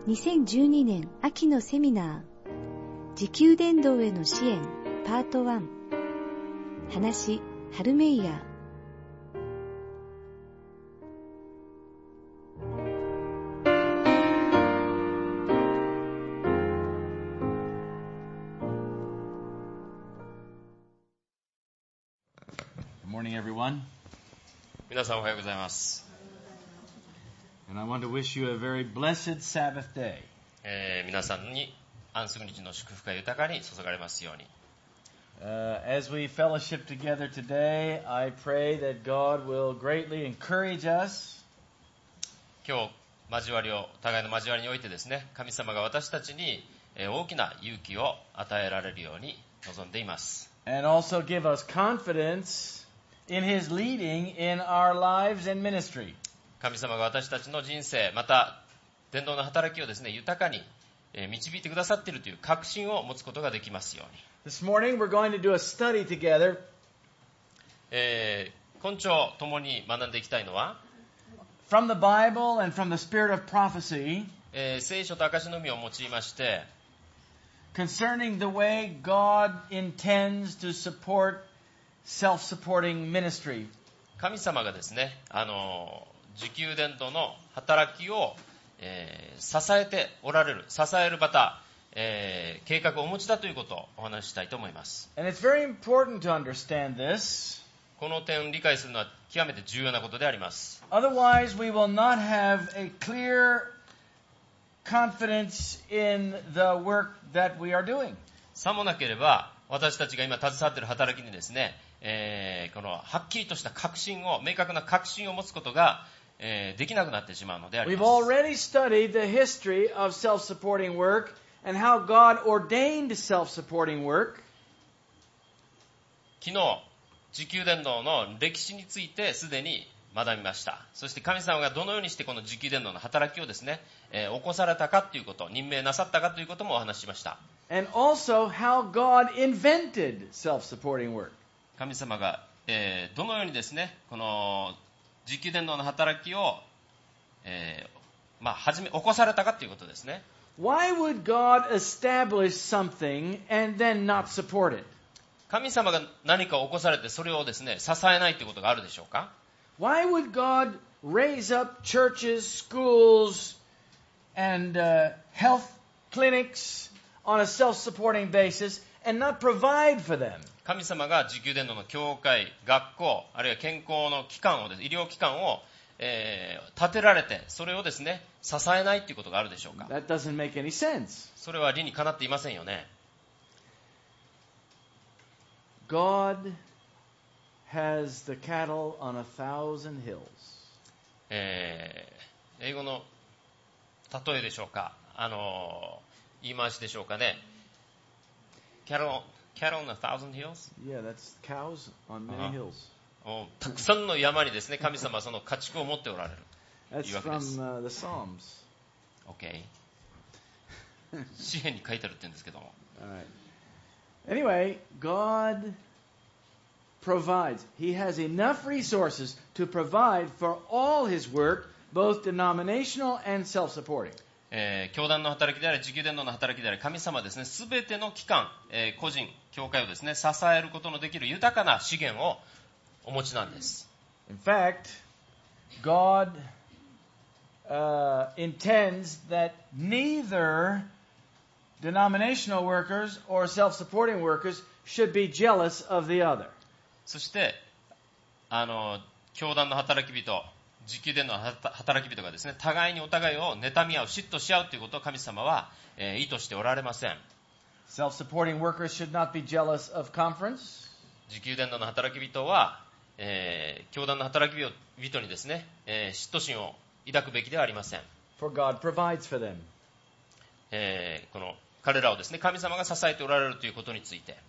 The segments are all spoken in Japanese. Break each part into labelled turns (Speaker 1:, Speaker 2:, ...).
Speaker 1: 2012年秋のセミナー、時給伝道への支援パート1、話ハルメイヤー。
Speaker 2: Good morning, everyone.
Speaker 3: 皆さんおはようございます。
Speaker 2: And I want to wish you a very blessed Sabbath day.
Speaker 3: 皆さんに安息日の祝福が豊かに注がれますように。
Speaker 2: As we fellowship together today, I pray that God will greatly encourage us.
Speaker 3: 今日互いの交わりにおいてですね、神様が私たちに大きな勇気を与えられるように望んでいます。
Speaker 2: And also give us confidence in His leading in our lives and ministry.
Speaker 3: 神様が私たちの人生、また伝道の働きをですね、豊かに導いてくださっているという確信を持つことができますように。
Speaker 2: This morning we're going to do a study together.
Speaker 3: 今朝共に学んでいきたいのは、
Speaker 2: From the Bible and from the spirit of prophecy,
Speaker 3: 聖書と証の実を用いまして、
Speaker 2: concerning the way God intends to support self-supporting ministry.
Speaker 3: 神様がですね、時給伝道の働きを、支えておられる、支えるまた、計画をお持ちだということをお話ししたいと思います。
Speaker 2: And it's very important to understand this.
Speaker 3: この点を理解するのは極めて重要なことであります。
Speaker 2: Otherwise, we will not have a clear confidence in the work that we are doing.
Speaker 3: さもなければ、私たちが今携わっている働きにですね、このはっきりとした明確な確信を持つことが、できなくなってしまうのであり
Speaker 2: We've
Speaker 3: ます。
Speaker 2: already studied the history of self-supporting work and how God ordained self-supporting work.
Speaker 3: 昨日、時給伝道の歴史についてすでに学びました。そして神様がどのようにしてこの時給伝道の働きをですね、起こされたかということ、任命なさったかということもお話ししました。
Speaker 2: And also how God invented self-supporting work.
Speaker 3: 神様が、どのようにですね、この時給伝道の働きを、起こされたかということですね。
Speaker 2: Why would God establish something and then not support it?
Speaker 3: 神様が何かを起こされてそれをですね、支えないということがあるでしょうか？
Speaker 2: Why would God raise up churches, schools, and health clinics on a self-supporting basis and not provide for them?
Speaker 3: 神様が時給伝道の教会、学校、あるいは健康の機関を、医療機関を、建てられて、それをですね、支えないということがあるでしょうか？
Speaker 2: That doesn't make any sense.
Speaker 3: それは理にかなっていませんよね。
Speaker 2: God has the cattle on 1,000 hills.
Speaker 3: 英語の例えでしょうか、言い回しでしょうかね。Cattle on 1,000 hills?
Speaker 2: Yeah, that's cows on many hills.
Speaker 3: たくさんの山にですね、神様はその家畜を持っておられる。
Speaker 2: That's from the Psalms.
Speaker 3: OK 詩篇に書いてあるって言うんですけども。
Speaker 2: All right. Anyway, God provides. He has enough resources to provide for all His work, both denominational and self-supporting.
Speaker 3: 教団の働きであり、時給伝道の働きであり、神様はですね、すべての機関、個人、教会をですね、支えることのできる豊かな資源をお持ちなんです。
Speaker 2: In fact, God intends that neither denominational workers or self-supporting workers should be jealous of the other.
Speaker 3: そして、教団の働き人、時給伝道の働き人がですね、互いにお互いを妬み合う、嫉妬し合うということを神様は、意図しておられません。
Speaker 2: Self-supporting workers should not be jealous of conference.
Speaker 3: 時給伝道の働き人は、教団の働き人にですね、嫉妬心を抱くべきではありません。
Speaker 2: For God provides for them.
Speaker 3: この彼らをですね、神様が支えておられるということについて。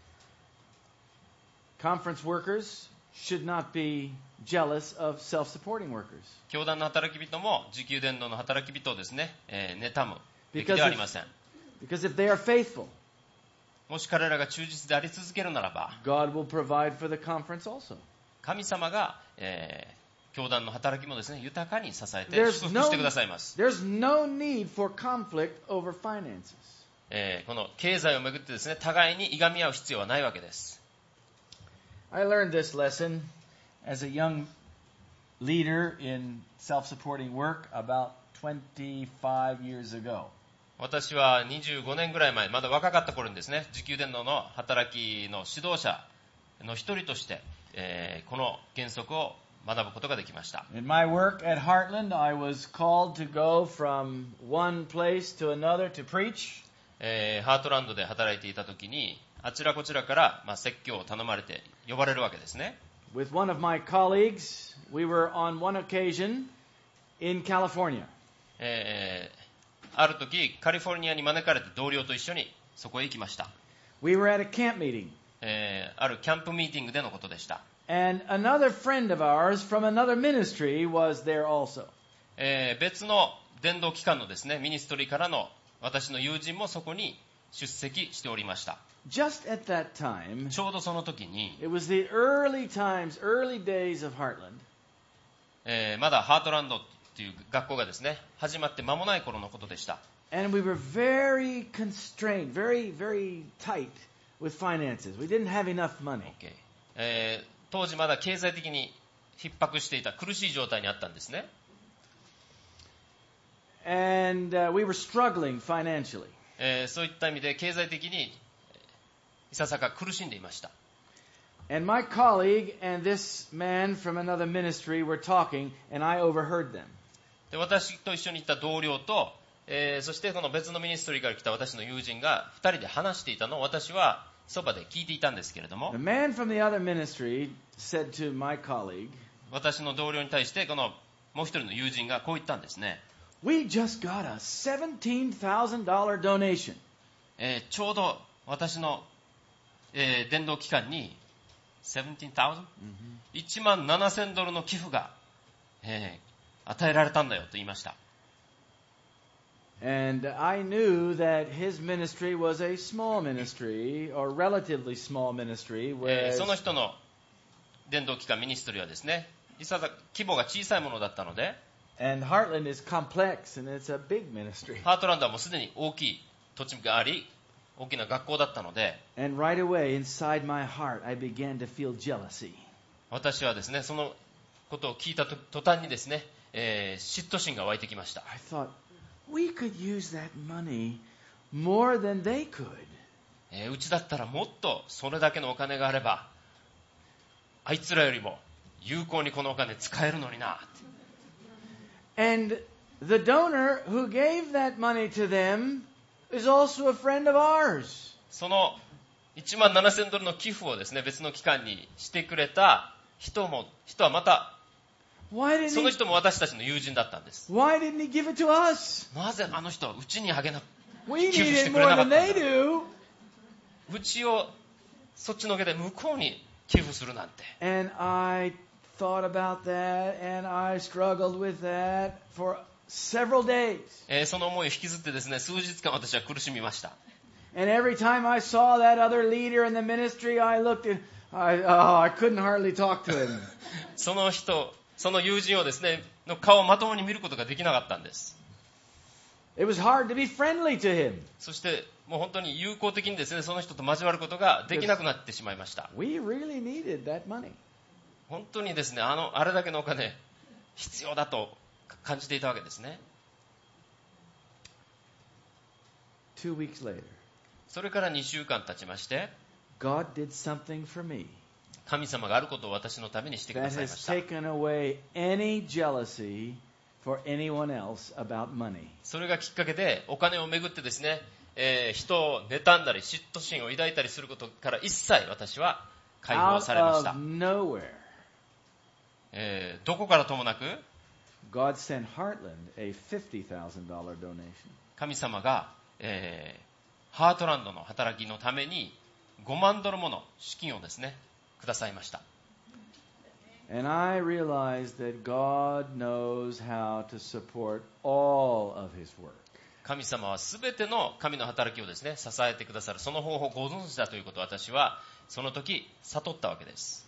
Speaker 2: Conference workers should not be jealous of self-supporting workers.
Speaker 3: 教団の働き人も時給伝道の働き人をですね、妬むべきではありません。
Speaker 2: Because if they are faithful,
Speaker 3: もし彼らが忠実であり続けるならば、
Speaker 2: God will provide for the conference also.
Speaker 3: 神様が、 教団の働きもですね、豊かに支えて
Speaker 2: There's
Speaker 3: 祝福してくださいます。
Speaker 2: There's no need for conflict over finances.
Speaker 3: この経済をめぐってですね、互いにいがみ合う必要はないわけです。
Speaker 2: I learned this lesson as a young leader in self-supporting work about 25 years ago.
Speaker 3: 私は25年ぐらい前、まだ若かった頃にですね、時給伝道の働きの指導者の一人として、この原則を学ぶことができました。
Speaker 2: In my work at Heartland, I was called to go from one place to another to preach.
Speaker 3: ハートランドで働いていた時に、あちらこちらから、説教を頼まれて呼ばれるわけですね。
Speaker 2: With one of my colleagues, we were on one occasion in California.
Speaker 3: ある時、カリフォルニアに招かれて同僚と一緒にそこへ行きました。
Speaker 2: We were at a camp meeting.
Speaker 3: あるキャンプミーティングでのことでした。
Speaker 2: And another friend of ours from another ministry was there also.
Speaker 3: 別の伝道機関のですね、ミニストリーからの私の友人もそこに出席しておりました。
Speaker 2: Just at that time,
Speaker 3: ちょうどその時に、
Speaker 2: it was the early days of Heartland.
Speaker 3: まだハートランドっていう学校がですね、始まって間もない頃のことでした。
Speaker 2: And we were very constrained, very, very tight with finances. We didn't have enough money.
Speaker 3: 当時まだ経済的に逼迫していた苦しい状態にあったんですね。
Speaker 2: And we were struggling financially.
Speaker 3: そういった意味で経済的にいささか苦しんでいました。
Speaker 2: And my colleague and this man from another ministry were talking, and I overheard them.
Speaker 3: で、私と一緒に行った同僚と、そしてこの別のミニストリーから来た私の友人が2人で話していたのを私はそばで聞いていたんですけれども、
Speaker 2: The man from the other ministry said to my colleague,
Speaker 3: 私の同僚に対してこのもう一人の友人がこう言ったんですね。
Speaker 2: We just got a $17,000 donation.
Speaker 3: ちょうど私の、伝道機関に17,000、$17,000の寄付が、与えられたんだよと言いました。
Speaker 2: And I knew that his ministry was a small ministry, or relatively small ministry,
Speaker 3: そ
Speaker 2: whereas
Speaker 3: の人の伝道機関ミニストリーはですね、いささか規模が小さいものだったので、
Speaker 2: and Heartland is complex, and it's a big ministry.
Speaker 3: ハートランドはもうすでに大きい土地があり、大きな学校だったので、
Speaker 2: And right away, inside my heart, I began to feel jealousy.
Speaker 3: 私はですね、そのことを聞いた途端にですね、嫉妬心が湧いてきました。
Speaker 2: I thought, we could use that money more than they could.
Speaker 3: うちだったらもっとそれだけのお金があれば、あいつらよりも有効にこのお金使えるのにな。
Speaker 2: And the donor who gave that money to them is also a friend of ours.
Speaker 3: その$17,000の寄付をですね、別の機関にしてくれた人はまた、
Speaker 2: Why
Speaker 3: その
Speaker 2: didn't
Speaker 3: 人も私たちの友人だったんです。
Speaker 2: he give it to us?
Speaker 3: なぜあの人はうちにあげな、
Speaker 2: We
Speaker 3: 寄付
Speaker 2: need
Speaker 3: して
Speaker 2: it
Speaker 3: くれ
Speaker 2: more
Speaker 3: なかっ
Speaker 2: than
Speaker 3: たん
Speaker 2: they
Speaker 3: だ。
Speaker 2: do.
Speaker 3: うちをそっちのけで向こうに寄付するなんて。
Speaker 2: And I thought about that, and I struggled with that for several days.
Speaker 3: その思いを引きずってですね、数日間私は苦しみました。
Speaker 2: And every time I saw that other leader in the ministry, I looked at, I couldn't hardly talk to him.
Speaker 3: その人、その友人をですね、の顔をまともに見ることができなかったんです。
Speaker 2: It was hard to be friendly to him.
Speaker 3: そしてもう本当に友好的にですね、その人と交わることができなくなってしまいました。
Speaker 2: We really needed that money.
Speaker 3: 本当にですね、あれだけのお金必要だと感じていたわけですね。
Speaker 2: 2 weeks later,
Speaker 3: それから2週間経ちまして、
Speaker 2: God did something for me
Speaker 3: 神様があることを私のためにしてく
Speaker 2: that
Speaker 3: ださいま
Speaker 2: has
Speaker 3: した。
Speaker 2: taken away any jealousy for anyone else about money.
Speaker 3: それがきっかけでお金をめぐってですね、人を妬んだり嫉妬心を抱いたりすることから一切私は解放
Speaker 2: Out
Speaker 3: されまし
Speaker 2: of
Speaker 3: た。
Speaker 2: nowhere,
Speaker 3: どこからともなく
Speaker 2: God sent Heartland a $50,000 donation.
Speaker 3: 神様が、ハートランドの働きのために$5万もの資金をですねくださいました。
Speaker 2: And I realized that God knows how to support all of His work.
Speaker 3: 神様はすべての神の働きをですね支えてくださる、その方法をご存知だということを私はその時悟ったわけです。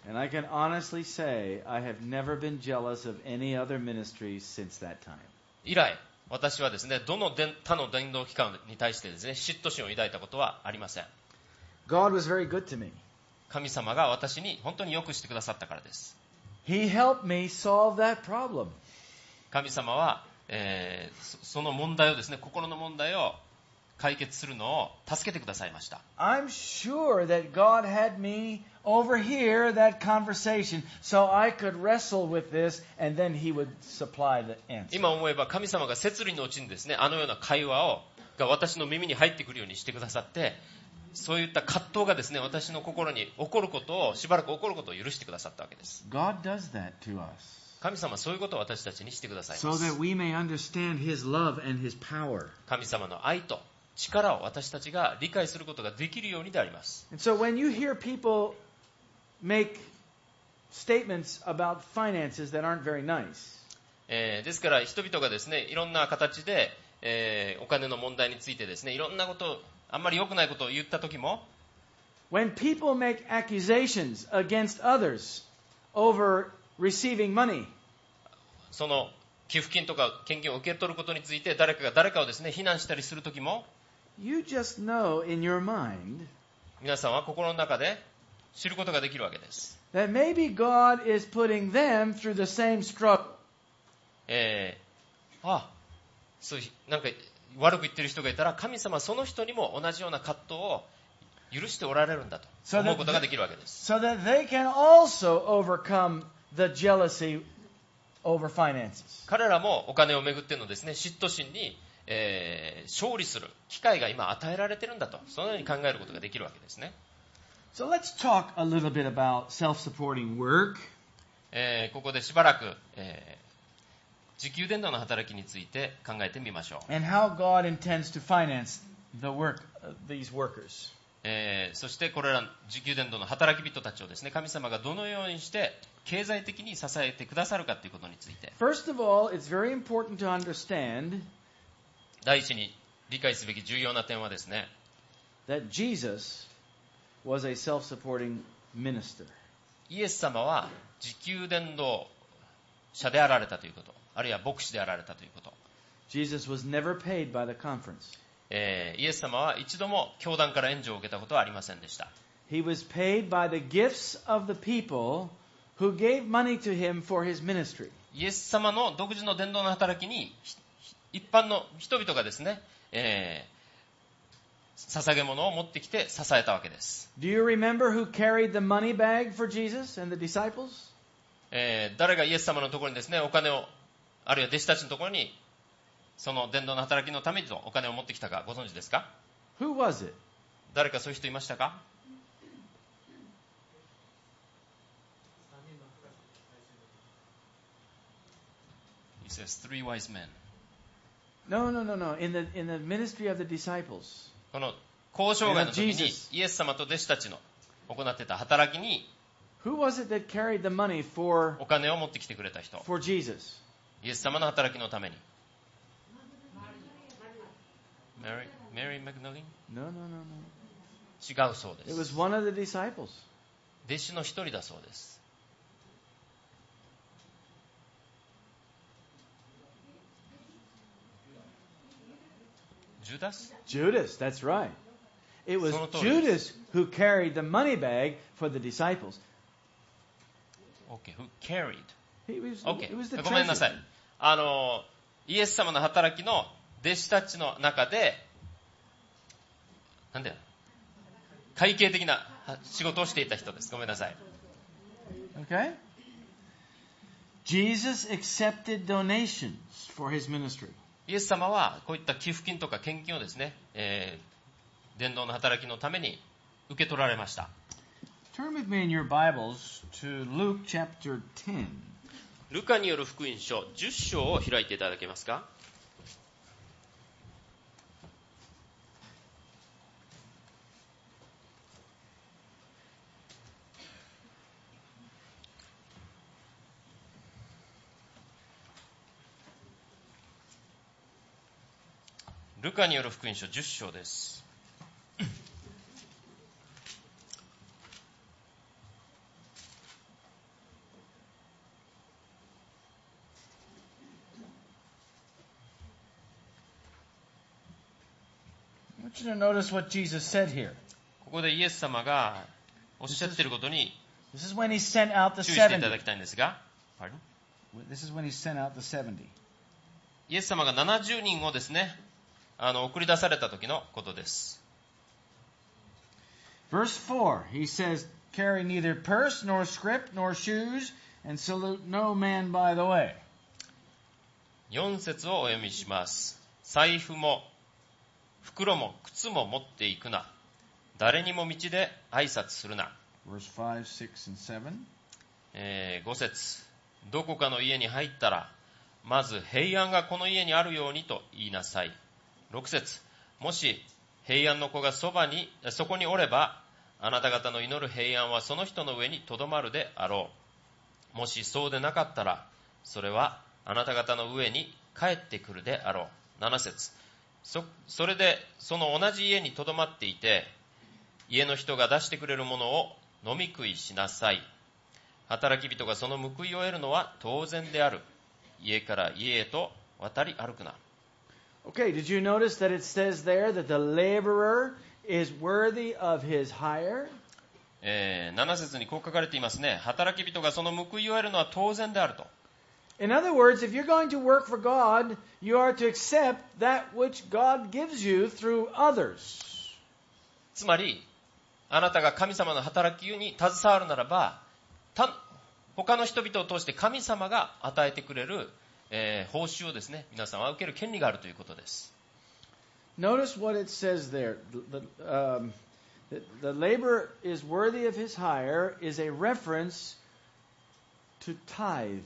Speaker 2: And I can honestly say I have never been jealous of any other ministry since that time.
Speaker 3: 以来、私はですね、どの他の伝道機関に対してですね、嫉妬心を抱いたことはありません。
Speaker 2: God was very good to me.
Speaker 3: 神様が私に本当によくしてくださったからです。
Speaker 2: He helped me solve that problem.
Speaker 3: 神様は、その問題をですね、心の問題を解決するのを助けてくださいました。
Speaker 2: I'm sure that God had me overhear that conversation so I could wrestle with this and then He would supply the answer.
Speaker 3: 今思えば神様が摂理のうちにですね、あのような会話が私の耳に入ってくるようにしてくださって、そういった葛藤がですね、私の心に起こることを、しばらく起こることを許してくださったわけです。
Speaker 2: God does that to us.
Speaker 3: 神様はそういうことを私たちにしてくださいま
Speaker 2: So
Speaker 3: す。
Speaker 2: that we may understand His love and His power.
Speaker 3: 神様の愛と力を私たちが理解することができるようにであります。
Speaker 2: And so when you hear people make statements about finances that aren't very nice,
Speaker 3: ですから人々がですね、いろんな形で、お金の問題についてですね、いろんなことを、あんまり良くないことを言った時も、
Speaker 2: when people make accusations against others over receiving money,
Speaker 3: その寄付金とか献金を受け取ることについて誰かが誰かをですね、非難したりする時も、
Speaker 2: you just know in your mind
Speaker 3: 皆さんは心の中で知ることができるわけです。
Speaker 2: that maybe God is putting them through the same struggle.
Speaker 3: そうなんか悪く言ってる人がいたら、神様はその人にも同じような葛藤を許しておられるんだと思うことができるわけです。
Speaker 2: So that they can also overcome the jealousy over finances.
Speaker 3: 彼らもお金をめぐってのですね、嫉妬心に、勝利する機会が今与えられているんだと、そのように考えることができるわけですね。
Speaker 2: So let's talk a little bit about self-supporting work.
Speaker 3: ここでしばらく、自給伝道の働きについて考えてみましょう。
Speaker 2: And how God intends to finance the work of these workers.
Speaker 3: そしてこれら自給伝道の働き人たちをですね、神様がどのようにして経済的に支えてくださるかということについて、
Speaker 2: First of all, it's very important to understand
Speaker 3: 第一に理解すべき重要な点はですね、
Speaker 2: that Jesus was a self-supporting minister.
Speaker 3: イエス様は自給伝道者であられたということ、あるいは牧師であられたということ。
Speaker 2: Jesus was never paid by the conference.
Speaker 3: イエス様は一度も教団から援助を受けたことはありませんでした。
Speaker 2: He was paid by the gifts of the people who gave money to him for his ministry.
Speaker 3: イエス様の独自の伝道の働きに一般の人々がですね、捧げ物を持ってきて支えたわけです。
Speaker 2: Do you remember who carried the money bag for Jesus and the disciples?
Speaker 3: 誰がイエス様のところにですね、お金を、あるいは弟子たちのところにその伝道の働きのためにお金を持ってきたかご存知ですか？
Speaker 2: Who was it?
Speaker 3: 誰かそういう人いましたか？ He says three wise men.
Speaker 2: No. In the ministry of the disciples.
Speaker 3: この交渉会の時に
Speaker 2: Jesus.
Speaker 3: イエス様と弟子たちの行っていた働きに
Speaker 2: Who was it that carried the money for
Speaker 3: お金を持ってきてくれた人、
Speaker 2: Jesus?
Speaker 3: イエス様の働きのために。Mary Magdalene?
Speaker 2: No.
Speaker 3: 違うそうで
Speaker 2: It was
Speaker 3: す。
Speaker 2: one of the disciples.
Speaker 3: 弟子の一人だそうです。ジュダス？
Speaker 2: Judas, that's right. It was
Speaker 3: その通りです。
Speaker 2: Judas who carried the money bag for the disciples.
Speaker 3: Okay, who carried?
Speaker 2: It was the
Speaker 3: Okay. ごめんなさい
Speaker 2: treasurer.。
Speaker 3: イエス様の働きの弟子たちの中で、なんだよ、会計的な仕事をしていた人です。ごめんなさい。
Speaker 2: Okay? Jesus accepted donations for his ministry.
Speaker 3: イエス様はこういった寄付金とか献金をですね、伝道の働きのために受け取られました。
Speaker 2: Turn with me in your Bibles to Luke chapter 10.
Speaker 3: ルカによる福音書10章を開いていただけますか？ルカによる福音書10章です。
Speaker 2: want you to notice what Jesus said here.
Speaker 3: ここでイエス様がおっしゃっていることに
Speaker 2: This is when he sent out the
Speaker 3: 注意していただ
Speaker 2: 70.
Speaker 3: きたいんですが、Pardon?
Speaker 2: This is when he sent out the 70.
Speaker 3: イエス様が70人をですね、送り出された時のことです。
Speaker 2: Verse 4, he says, carry neither purse nor scrip nor shoes, and salute no man by the way.
Speaker 3: 4節をお読みします。財布も袋も靴も持っていくな。誰にも道で挨拶するな。
Speaker 2: Verse 5, 6, and 7.
Speaker 3: 5節どこかの家に入ったら、まず平安がこの家にあるようにと言いなさい。6節もし平安の子がそこにおれば、あなた方の祈る平安はその人の上にとどまるであろう。もしそうでなかったら、それはあなた方の上に帰ってくるであろう。7節それでその同じ家にとどまっていて、家の人が出してくれるものを飲み食いしなさい。働き人がその報いを得るのは当然である。家から家へと渡り歩くな。
Speaker 2: Okay, did you notice that it says there that the laborer is worthy of his hire?
Speaker 3: 7節にこう書かれていますね。働き人がその報いを得るのは当然であると。
Speaker 2: In other words, if you're going to work for God, you are to accept that which God gives you through others.
Speaker 3: つまり、あなたが神様の働きに携わるならば、他の人々を通して神様が与えてくれる、報酬をですね、皆さんは受ける権利があるということです。
Speaker 2: Notice what it says there. The laborer is worthy of his hire is a reference to tithe.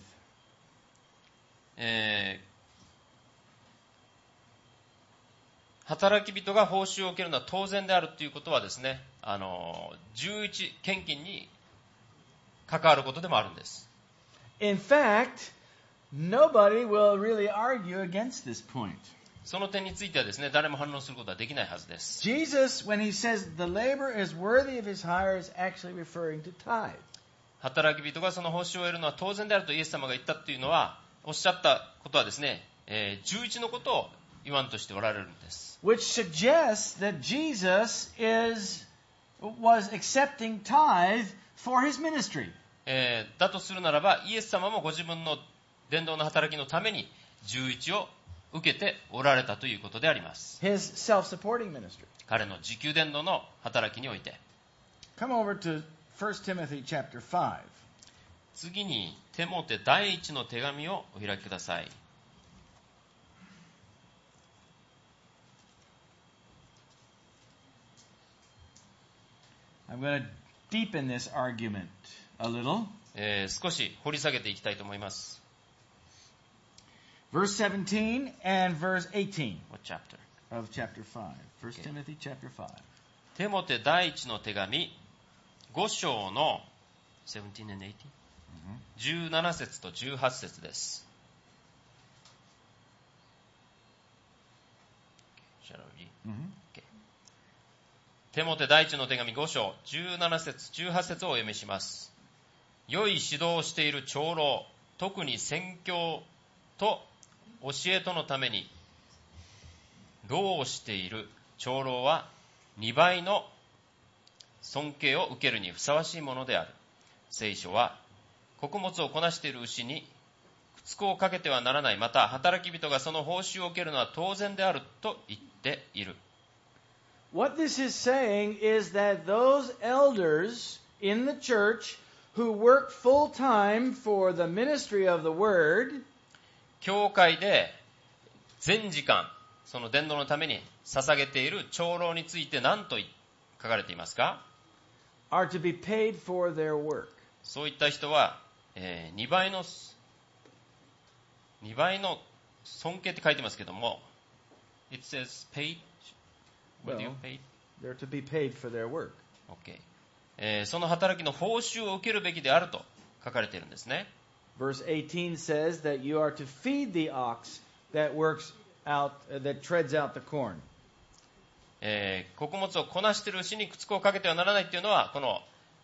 Speaker 3: 働き人が報酬を受けるのは当然であるということはですね、11献金に関わることでもあるんです。
Speaker 2: In fact, nobody will really argue against this point.
Speaker 3: その点についてはですね、誰も反論することはできないはずです。
Speaker 2: Jesus, when he says the laborer is worthy of his hire, is actually referring to tithe.
Speaker 3: 働き人がその報酬を得るのは当然であるとイエス様が言ったというのは、おっしゃったことはですね、11のことを言わんとしておられるんです。
Speaker 2: Which suggests that Jesus was accepting tithe for his ministry.
Speaker 3: だとするならば、イエス様もご自分の伝道の働きのために11を受けておられたということであります。
Speaker 2: His self-supporting ministry.
Speaker 3: 彼の自給伝道の働きにおいて。
Speaker 2: Come over to 1 Timothy chapter 5.
Speaker 3: 次にテモテ第一の手紙をお開きください。
Speaker 2: I'm going to deepen this argument a little.
Speaker 3: 少し掘り下げていきたいと思います。
Speaker 2: Verse 17 and verse 18
Speaker 3: What chapter?
Speaker 2: of chapter 5. 1 Timothy chapter 5.
Speaker 3: テモテ第一の手紙5章の17 and 18? 17節と18節です。Shall I read? Okay. テモテ第一の手紙5章17節18節をお読みします。良い指導をしている長老、特に宣教と教えとのために労をしている長老は2倍の尊敬を受けるにふさわしいものである。聖書は穀物をこなしている牛に靴子をかけてはならない、また働き人がその報酬を受けるのは当然であると言っている。
Speaker 2: What this is saying is that those elders in the church who work full time for the ministry of the word
Speaker 3: 教会で全時間その伝道のために捧げている長老について何と書かれていますか？
Speaker 2: are to be paid for their work.
Speaker 3: そういった人は、2倍の尊敬って書いてますけども、It says paid. What do you paid?
Speaker 2: They're to be paid for their work.
Speaker 3: Okay. その働きの報酬を受けるべきであると書かれているんですね。
Speaker 2: Verse 18 says that you are to feed the ox that treads out the corn.
Speaker 3: 穀物をこなしている牛に靴子をかけてはならないっていうのは、この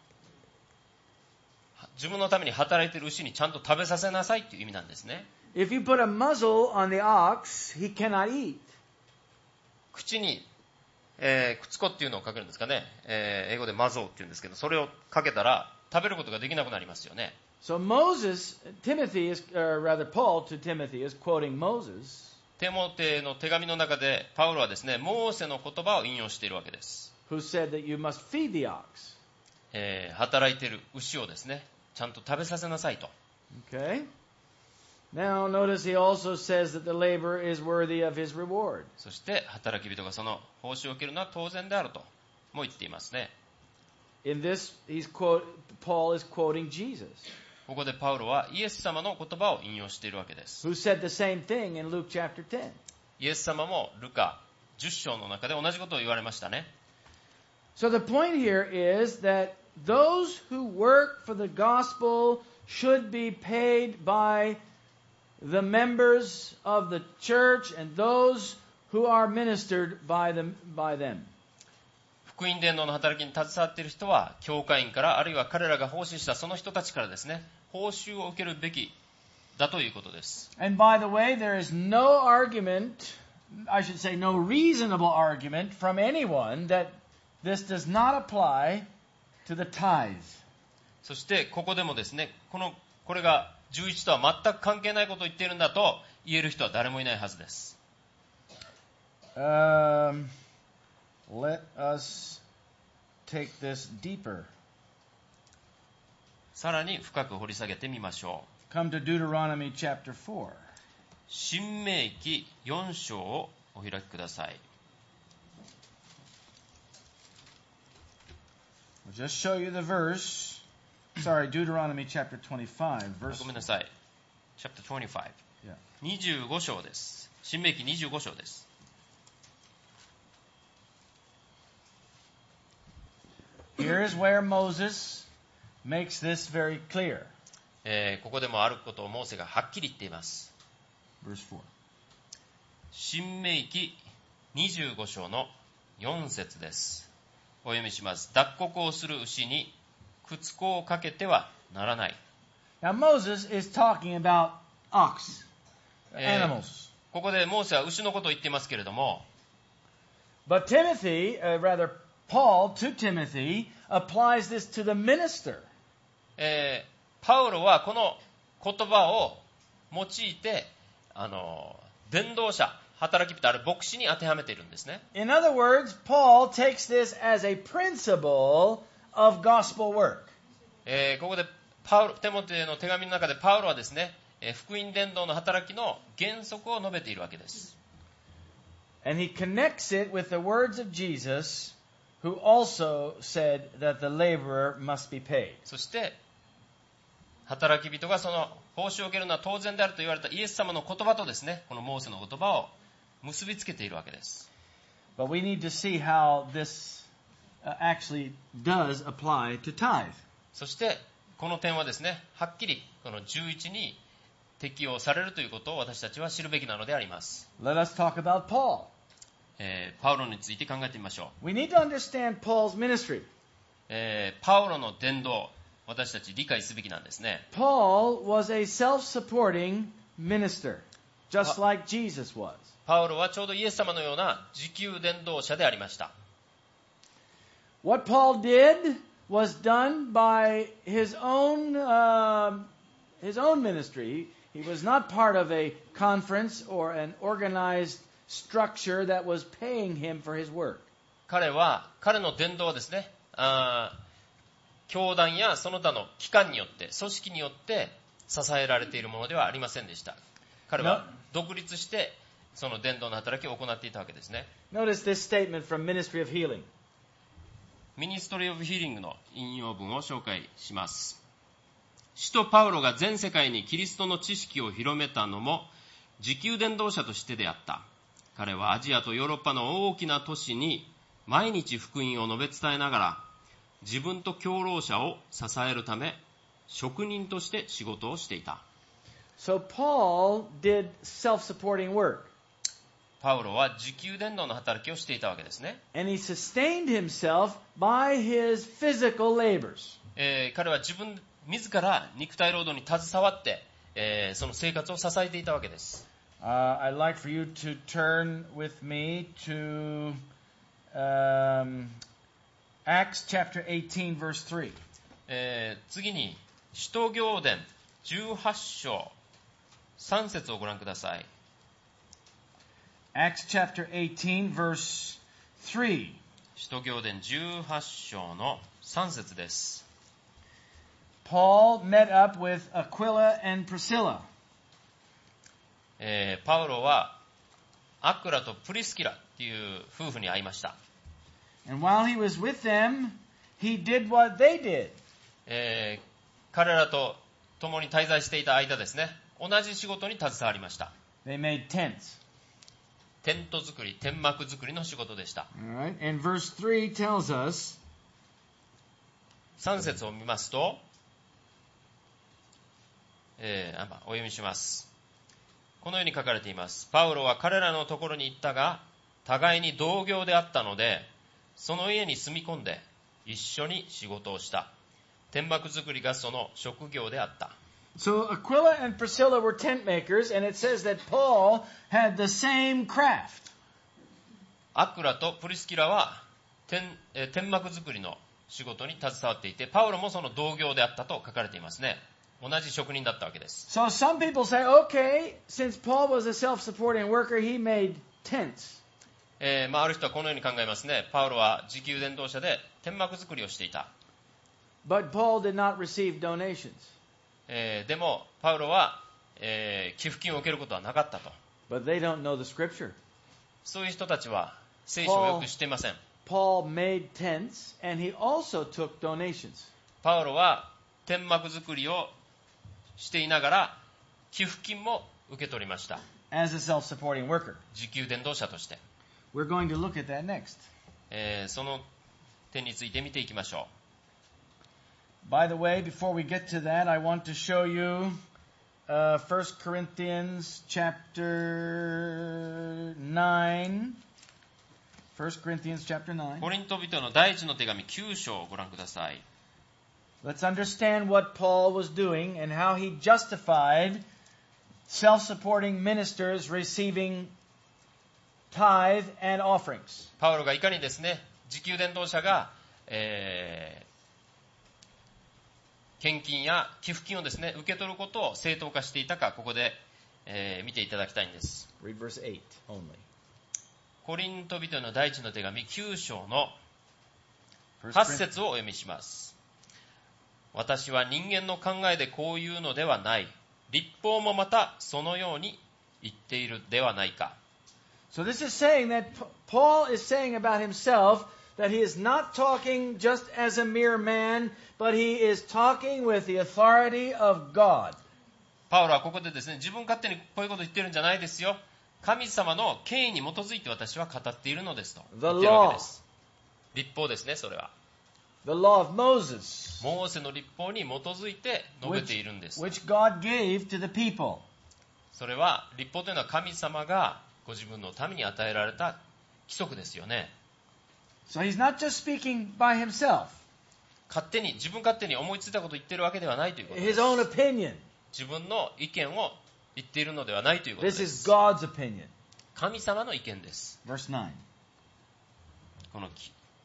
Speaker 3: 自分のために働いている牛にちゃんと食べさせなさいっていう意味なんですね。
Speaker 2: If you put a muzzle on the ox, he cannot eat.
Speaker 3: 口に靴子っていうのをかけるんですかね、英語でマゾーっていうんですけど、それをかけたら食べることができなくなりますよね。
Speaker 2: So Timothy is, or rather Paul to Timothy is quoting Moses,
Speaker 3: テモテの手紙の中でパウロはですね、モーセの言葉を引用しているわけです。
Speaker 2: who said that you must feed the ox.
Speaker 3: 働いている牛をですね、ちゃんと食べさせなさいと。
Speaker 2: Okay? Now notice he also says that the laborer is worthy of his reward.
Speaker 3: そして働き人がその報酬を受けるのは当然であるとも言っていますね。
Speaker 2: In this, Paul is quoting Jesus,
Speaker 3: ここでパウロはイエス様の言葉を引用しているわけです。
Speaker 2: who said the same thing in Luke chapter 10.
Speaker 3: イエス様もルカ10章の中で同じことを言われましたね。
Speaker 2: So the point here is that those who work for the gospel should be paid by the members of the church and those who are ministered by them.
Speaker 3: 福音伝道の働きに携わっている人は教会員からあるいは彼らが奉仕したその人たちからですね、報酬を受けるべきだということです。
Speaker 2: And by the way, there is no argument, I should say no reasonable argument from anyone that this does not apply to the tithe.
Speaker 3: そしてここでもですね、これが11とは全く関係ないことを言っているんだと言える人は誰もいないはずです。
Speaker 2: Let us take this deeper.
Speaker 3: さらに深く掘り下げてみましょう。
Speaker 2: Come to Deuteronomy chapter 4.
Speaker 3: 申命記4章をお開きください。
Speaker 2: I'll just show you the verse. Sorry, Deuteronomy chapter 25,
Speaker 3: ご
Speaker 2: verse
Speaker 3: めんなさい。Chapter 25。
Speaker 2: Yeah.
Speaker 3: 25章です。申命記25章です。
Speaker 2: Here is where Moses makes this very clear.
Speaker 3: ここでもあることをモーセがはっきり言っています。
Speaker 2: Verse 4.
Speaker 3: 申命記25章の4節です。お読みします。脱穀をする牛に靴子をかけてはならない。
Speaker 2: Now Moses is talking about ox, animals.
Speaker 3: ここでモーセは牛のことを言っていますけれども、
Speaker 2: But Timothy, rather Paul to Timothy, applies this to the minister.
Speaker 3: パウロはこの言葉を用いて伝道者、働き人、ある牧師に当てはめているんですね。
Speaker 2: In other words, Paul takes this as a principle of gospel work.
Speaker 3: ここでテモテの手紙の中でパウロはですね、福音伝道の働きの原則を述べているわけです。
Speaker 2: And he connects it with the words of Jesus, who also said that the laborer must be paid.
Speaker 3: そして働き人がその報酬を受けるのは当然であると言われたイエス様の言葉とですね、このモーセの言葉を結びつけているわけです。
Speaker 2: But we need to see how this actually does apply to tithe.
Speaker 3: そしてこの点はですね、はっきりこの11に適用されるということを私たちは知るべきなのであります。
Speaker 2: Let us talk about Paul.
Speaker 3: パウロについて考えてみましょう。
Speaker 2: We need to understand Paul's ministry.
Speaker 3: パウロの伝道、私たち理解すべきなんですね。
Speaker 2: Paul was a self-supporting minister, just like Jesus was.
Speaker 3: パウロはちょうどイエス様のような自給伝道者でありました。
Speaker 2: What Paul did was done by his own ministry. He was not part of a conference or an organized structure that was paying him for his work.
Speaker 3: 彼の伝道はですね、教団やその他の機関によって、組織によって支えられているものではありませんでした。彼は独立してその伝道の働きを行っていたわけですね。
Speaker 2: Notice this statement from Ministry of Healing.
Speaker 3: ミニストリー・オブ・ヒーリングの引用文を紹介します。使徒パウロが全世界にキリストの知識を広めたのも自給伝道者としてであった。彼はアジアとヨーロッパの大きな都市に毎日福音を述べ伝えながら自分と共労者を支えるため職人として仕事をしていた。
Speaker 2: So Paul did self-supporting work.
Speaker 3: パウロは自給伝道の働きをしていたわけですね。
Speaker 2: And he sustained himself by his physical labors.
Speaker 3: 彼は自ら肉体労働に携わって、その生活を支えていたわけです。
Speaker 2: I'd like for you to turn with me to Acts chapter 18, verse 3.
Speaker 3: 次に、使徒行伝18章3節をご覧ください。
Speaker 2: Acts chapter 18, verse 3.
Speaker 3: 使徒行伝18章の3節です。
Speaker 2: Paul met up with Aquila and Priscilla.
Speaker 3: パウロはアクラとプリスキラっていう夫婦に会いました。
Speaker 2: And while he was with them, he did what they did.
Speaker 3: 彼らと共に滞在していた間ですね、同じ仕事に携わりました。
Speaker 2: They made tents.
Speaker 3: テント作り、天幕作りの仕事でした。
Speaker 2: All right. And verse 3 tells us,
Speaker 3: 3節を見ますと、お読みします。このように書かれています。パウロは彼らのところに行ったが、互いに同業であったので、その家に住み込んで一緒に仕事をした。天幕作りがその職業であった。
Speaker 2: So Aquila and Priscilla were tent makers, and it says that Paul had the same craft.
Speaker 3: アクラとプリスキラは天幕作りの仕事に携わっていて、パウロもその同業であったと書かれていますね。同じ職人だったわけです。
Speaker 2: So some people say, okay, since Paul was a self-supporting worker, he made tents.
Speaker 3: ある人はこのように考えますね。パウロは自給伝道者で天幕作りをしていた。
Speaker 2: But Paul did not receive donations.
Speaker 3: でもパウロは、寄付金を受けることはなかったと。
Speaker 2: But they don't know the scripture.
Speaker 3: そういう人たちは聖書をよく知っていません。
Speaker 2: Paul made tents, and he also took donations.
Speaker 3: パウロは天幕作りをしていながら寄付金も受け取りました。
Speaker 2: As a self-supporting worker.
Speaker 3: 自給伝道者として。
Speaker 2: We're going to look at that next.
Speaker 3: その点について見ていきましょ
Speaker 2: う。By the way, before we get to that, I want to show you 1 Corinthians chapter 9. 1 Corinthians chapter 9.
Speaker 3: コリント人の第一の手紙9章をご覧ください。
Speaker 2: Let's understand what Paul was doing and how he justified self-supporting ministers receiving tithe and offerings.
Speaker 3: パウロがいかにですね、自給伝道者が、献金や寄付金をですね、受け取ることを正当化していたか、ここで、見ていただきたいんです。
Speaker 2: Read verse 8 only.
Speaker 3: コリント人の第一の手紙9章の8節をお読みします。私は人間の考えでこういうのではない。律法もまたそのように言っているではないか。
Speaker 2: So this is saying that Paul is saying about himself that he is not talking just as a mere man, but he is talking with the authority of God.
Speaker 3: パウロはここでですね、自分勝手にこういうこと言ってるんじゃないですよ。神様の権威に基づいて私は語っているのですと言っているわけです。律法ですね、それは。
Speaker 2: The law of Moses.
Speaker 3: モーセの律法に基づいて述べているんです。
Speaker 2: Which God gave to the people.
Speaker 3: それは律法というのは神様がご自分のために与えられた規則ですよね。
Speaker 2: So he's not just speaking by himself.
Speaker 3: 自分勝手に思いついたことを言っているわけではないということです。
Speaker 2: His own opinion.
Speaker 3: 自分の意見を言っているのではないということです。
Speaker 2: This is God's opinion.
Speaker 3: 神様の意見です。
Speaker 2: Verse 9.
Speaker 3: この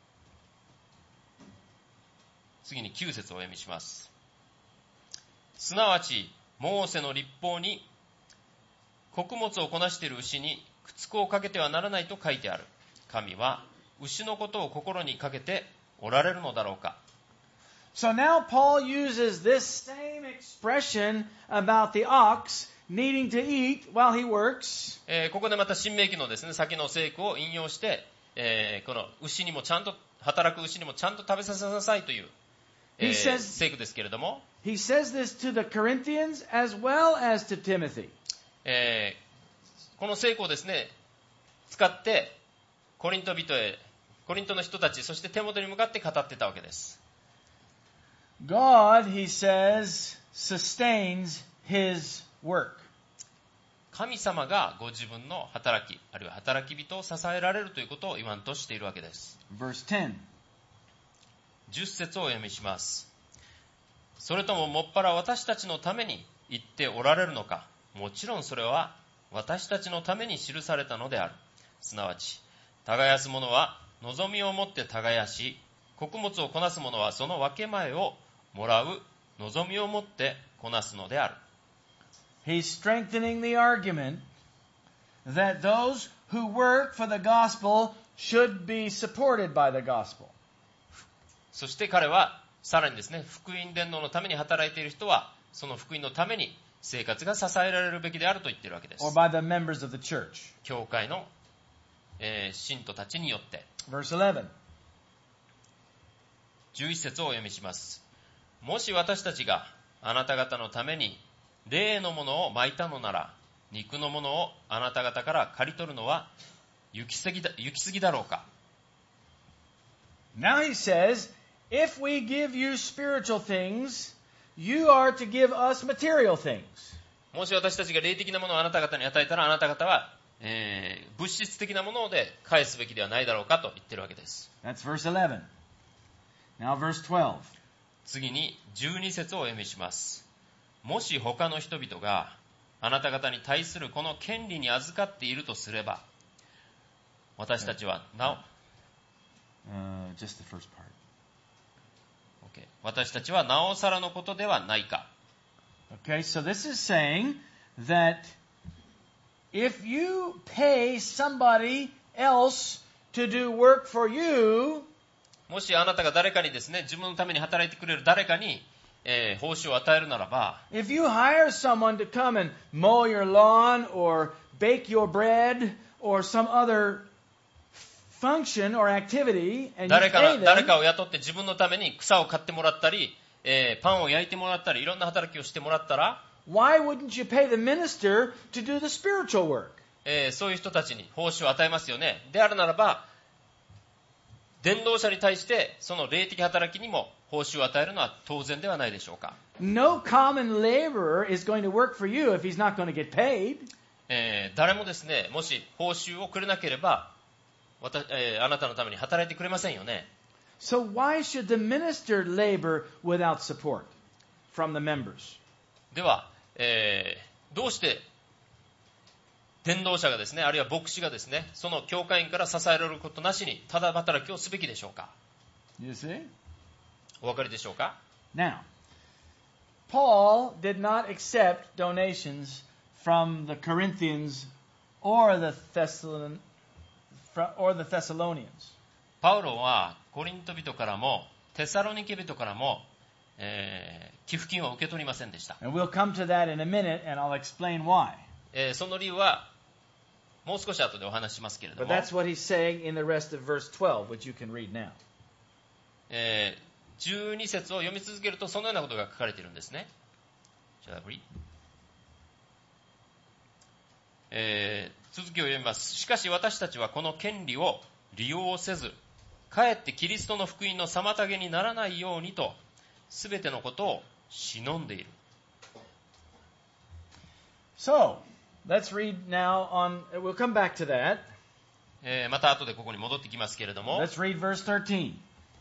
Speaker 3: 次に9節をお読みします。すなわち、モーセの律法に穀物をこなしている牛に靴子をかけてはならないと書いてある。神は牛のことを心にかけておられるのだろうか。
Speaker 2: So now Paul uses this same expression about the ox needing to eat while he works.
Speaker 3: ここでまた新明記のですね、先の聖句を引用して、この牛にもちゃんと働く牛にもちゃんと食べさせなさいという、聖句ですけれども。
Speaker 2: He says this to the Corinthians as well as to Timothy.
Speaker 3: この聖句をですね、使ってコリントの人たち、そしてテモテに向かって語ってたわけです。
Speaker 2: God, he says, sustains his work.
Speaker 3: 神様がご自分の働き、あるいは働き人を支えられるということを言わんとしているわけです。
Speaker 2: Verse 10.
Speaker 3: 10節をお読みします。それとももっぱら私たちのために言っておられるのか。もちろんそれは私たちのために記されたのである。すなわち、耕す者は望みを持って耕し、穀物をこなす者はその分け前をもらう望みを持ってこなすのである。
Speaker 2: He's strengthening the argument that those who work for the gospel should be supported by the gospel.
Speaker 3: そして彼はさらにですね、福音伝道のために働いている人はその福音のために生活が支えられるべきであると言っているわけです。
Speaker 2: Or by the members of the church.
Speaker 3: 教会の、信徒たちによって。
Speaker 2: Verse 11.
Speaker 3: 11節をお読みします。もし私たちがあなた方のために霊のものをまいたのなら、肉のものをあなた方から刈り取るのは行き過ぎだろうか。
Speaker 2: Now he says, if we give you spiritual things, you are to give us material things.
Speaker 3: もし私たちが霊的なものをあなた方に与えたら、あなた方は、物質的なもので返すべきではないだろうかと言っているわけです。
Speaker 2: That's verse 11. Now verse 12.
Speaker 3: 次に12節をお読みします。もし他の人々があなた方に対するこの権利に預かっているとすれば、私たちはなお、
Speaker 2: just the first part.
Speaker 3: Okay. 私たちはなおさらのことではないか。
Speaker 2: Okay, so this is saying that if you pay somebody else to do work for you,
Speaker 3: もしあなたが誰かにですね、自分のために働いてくれる誰かに、報酬を与えるならば、
Speaker 2: if you hire someone to come and mow your lawn or bake your bread or some other function or activity and you pay them,
Speaker 3: 誰かを雇って自分のために草を刈ってもらったり、パンを焼いてもらったり、いろんな働きをしてもらったら、
Speaker 2: why wouldn't you pay the minister to do the spiritual work?
Speaker 3: そういう人たちに報酬を与えますよね。であるならば、伝道者に対してその霊的働きにも報酬を与えるのは当然ではないでしょうか。
Speaker 2: No common laborer is going to work for you if he's not going to get paid.
Speaker 3: 誰もですね、もし報酬をくれなければ、あなたのために働いてくれませんよね。
Speaker 2: So why should the minister labor without support from the members?
Speaker 3: では、どうして伝道者がですね、あるいは牧師がですね、その教会員から支えられることなしにただ働きをすべきでしょうか。
Speaker 2: You see?
Speaker 3: お分かりでしょうか。
Speaker 2: Now, Paul did not accept donations from the Corinthians or the Thessalonians.
Speaker 3: パウロはコリント人からもテサロニケ人からも、寄付金を受け取りませんでした。
Speaker 2: And we'll come to that in a minute and I'll explain why.
Speaker 3: その理由はもう少し後でお話ししますけれど
Speaker 2: But
Speaker 3: も、
Speaker 2: that's what he's saying in the rest of verse 12, which you can read now.
Speaker 3: 12節を読み続けるとそのようなことが書かれているんですね。続きを読みます。しかし私たちはこの権利を利用せず、かえってキリストの福音の妨げにならないようにと、すべてのことを忍んでいる。
Speaker 2: So, let's read now on, we'll come back to that.
Speaker 3: また後でここに戻ってきますけれども、
Speaker 2: Let's read verse 13.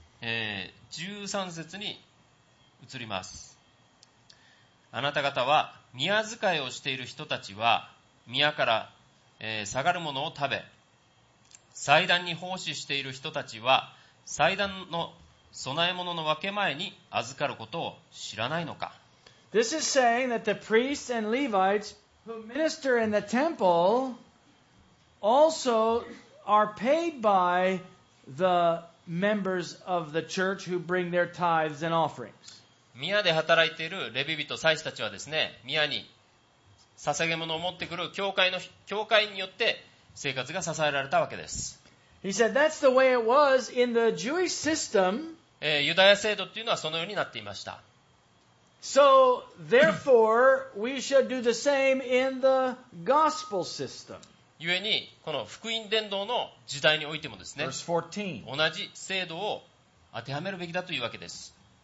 Speaker 3: 13節に移ります。あなた方は宮使いをしている人たちは宮から、下がるものを食べ、祭壇に奉仕している人たちは祭壇の供え物の分け前に預かることを知らないのか。
Speaker 2: This is saying that the priests and Levites who minister in the temple also are paid by the members of the church who bring their tithes and offerings.
Speaker 3: 宮で働いているレビ人祭司たちはですね、宮に捧げ物を持ってくる教会によって生活が支えられたわけです。
Speaker 2: He said that's the way it was in the Jewish system.
Speaker 3: ユダヤ制度っていうのはそのようになっていました。
Speaker 2: So, therefore, we should do the same in the gospel system.
Speaker 3: ゆえにこの福音伝道の時代においてもですね、
Speaker 2: Verse 14.
Speaker 3: 同じ制度を当てはめるべきだというわけです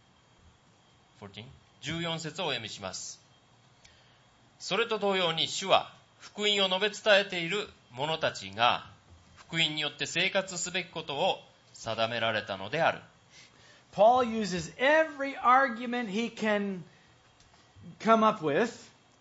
Speaker 3: 。14節をお読みします。それと同様に主は福音を述べ伝えている者たちが福音によって生活すべきことを定められたのである。
Speaker 2: Paul uses every argument he can come up with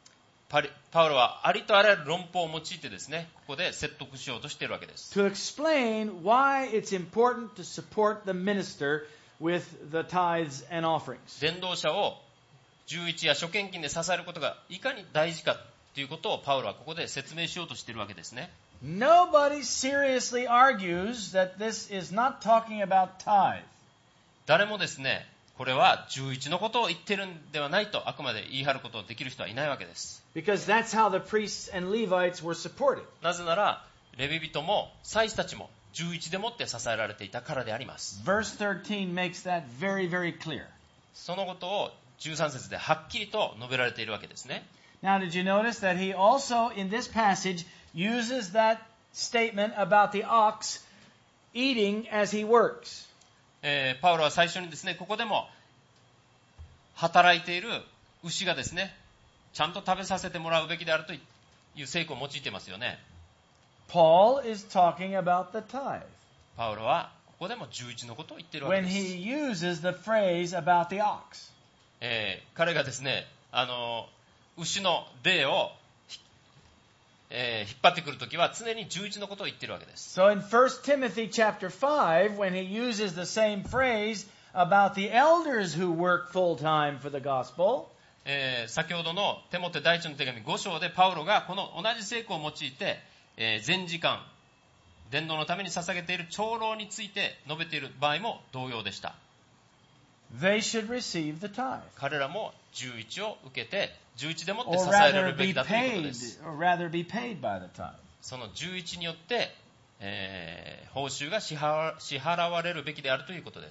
Speaker 3: パウロはありとあらゆる論法を用いてですね、ここで説得しようとしているわけです。
Speaker 2: To explain why it's important to support the minister with the tithes and offerings.
Speaker 3: 伝道者を11や諸献金で支えることがいかに大事かということをパウロはここで説明しようとしているわけですね。
Speaker 2: Nobody seriously argues that this is not talking about tithe.
Speaker 3: 誰もですね、これは11のことを言ってるんではないとあくまで言い張ることをできる人はいないわけです。
Speaker 2: Because that's how the priests and Levites were supported.
Speaker 3: なぜならレビ人も祭司たちも11でもって支えられていたからであります。
Speaker 2: Verse 13 makes that very, very clear.
Speaker 3: そのことを13節ではっきりと述べられているわけですね。
Speaker 2: Now, did you notice that he also, in this passage, uses that statement about the ox eating as he works?
Speaker 3: パウロは最初にですね、ここでも働いている牛がですね、ちゃんと食べさせてもらうべきであるという聖句を用いていますよね。
Speaker 2: Paul is talking about the tithe
Speaker 3: パウロはここでも11のことを言っているわけ
Speaker 2: when
Speaker 3: です。
Speaker 2: he uses the phrase about the ox.
Speaker 3: 彼がですね、牛の例を引っ張ってくるときは常に11のことを言っているわけです。
Speaker 2: So in 1 Timothy chapter 5, when he uses the same phrase about the elders who work full time for the gospel,
Speaker 3: 先ほどのテモテ第一の手紙5章でパウロがこの同じ聖句を用いて、全時間伝道のために捧げている長老について述べている場合も同様でした。
Speaker 2: they should receive the tithe.
Speaker 3: 彼らも11を受けて11でもって
Speaker 2: Or
Speaker 3: 支えられ
Speaker 2: rather
Speaker 3: るべ
Speaker 2: be
Speaker 3: きだということ
Speaker 2: paid,
Speaker 3: です。
Speaker 2: or rather be paid by the tithe.
Speaker 3: その11によって、報酬が支払われるべきであるということです。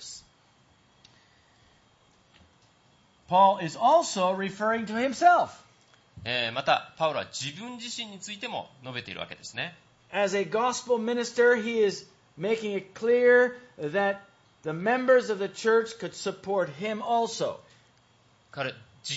Speaker 2: Paul is also referring to himself.
Speaker 3: またパウロは自分自身についても述べているわけですね。
Speaker 2: As a gospel minister, he is making it clear that the members of the church could support him also.
Speaker 3: 彼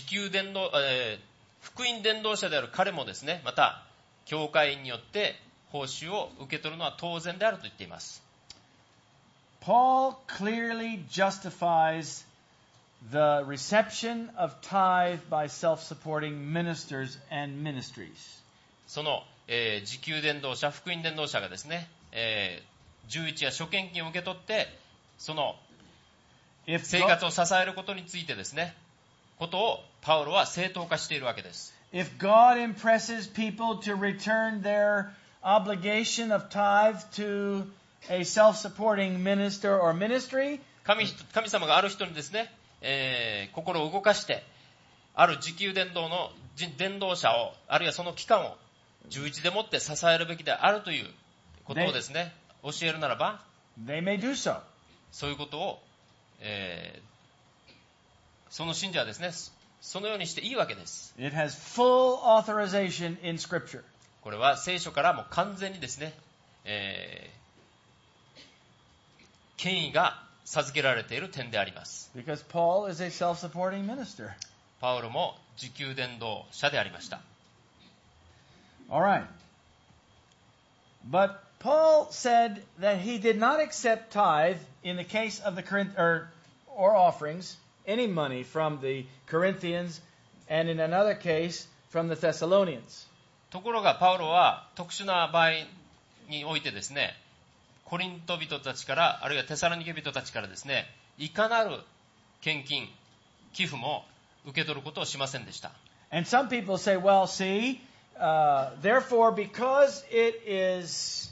Speaker 3: 福音伝道者である彼もですね、また教会によって報酬を受け取るのは当然であると言っています。
Speaker 2: Paul clearly justifies the reception of tithe by self-supporting ministers and ministries.
Speaker 3: その、自給伝道者、福音伝道者がですね、11や諸献金を受け取ってその生活を支えることについてですね、ことをパウロは正当化しているわけです。
Speaker 2: If God impresses people to return their obligation of tithe to a self-supporting minister or ministry,
Speaker 3: 神様がある人にですね、心を動かしてある自給伝道の伝道者をあるいはその期間を11でもって支えるべきであるということをですね、教えるならば
Speaker 2: they may do so.
Speaker 3: そういうことを、その信者はですね、そのようにしていいわけです。
Speaker 2: It has full authorization in Scripture.
Speaker 3: これは聖書からも完全にですね、権威が授けられている点であります。
Speaker 2: Because Paul is a self-supporting minister.
Speaker 3: パウロも自給伝道者でありました。
Speaker 2: All right. But Paul said that he did not accept tithe in the case of the or offerings, any money from the Corinthians, and in another case from the Thessalonians.
Speaker 3: ところがパウロは特殊な場合においてですね、コリント人たちからあるいはテサロニケ人たちからですね、いかなる献金寄付も受け取ることをしませんでした。
Speaker 2: And some people say, well, see, therefore, because it is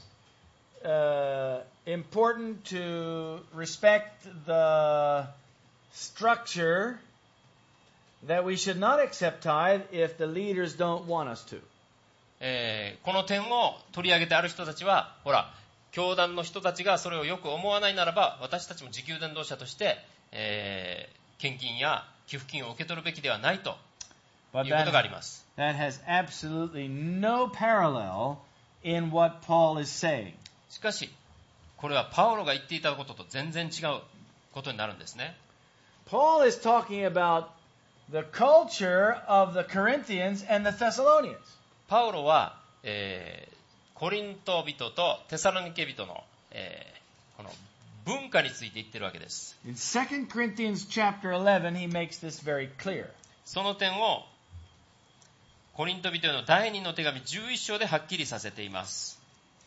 Speaker 2: important to respect the structure, that we should not accept tithe if the leaders don't want us to.
Speaker 3: この点を取り上げてある人たちは、ほら、教団の人たちがそれをよく思わないならば、私たちも自給伝道者として、献金や寄付金を受け取るべきではないということがあります。
Speaker 2: That has absolutely no parallel in what Paul is saying.
Speaker 3: しかし、これはパウロが言っていたことと全然違うことになるんですね。
Speaker 2: Paul is talking about the culture of the Corinthians and the Thessalonians.
Speaker 3: パウロは、コリント人とテサロニケ人の、この文化について言ってるわけです。
Speaker 2: In 2 Corinthians chapter 11, he makes this very clear.
Speaker 3: その点をコリント人への第2の手紙11章ではっきりさせています。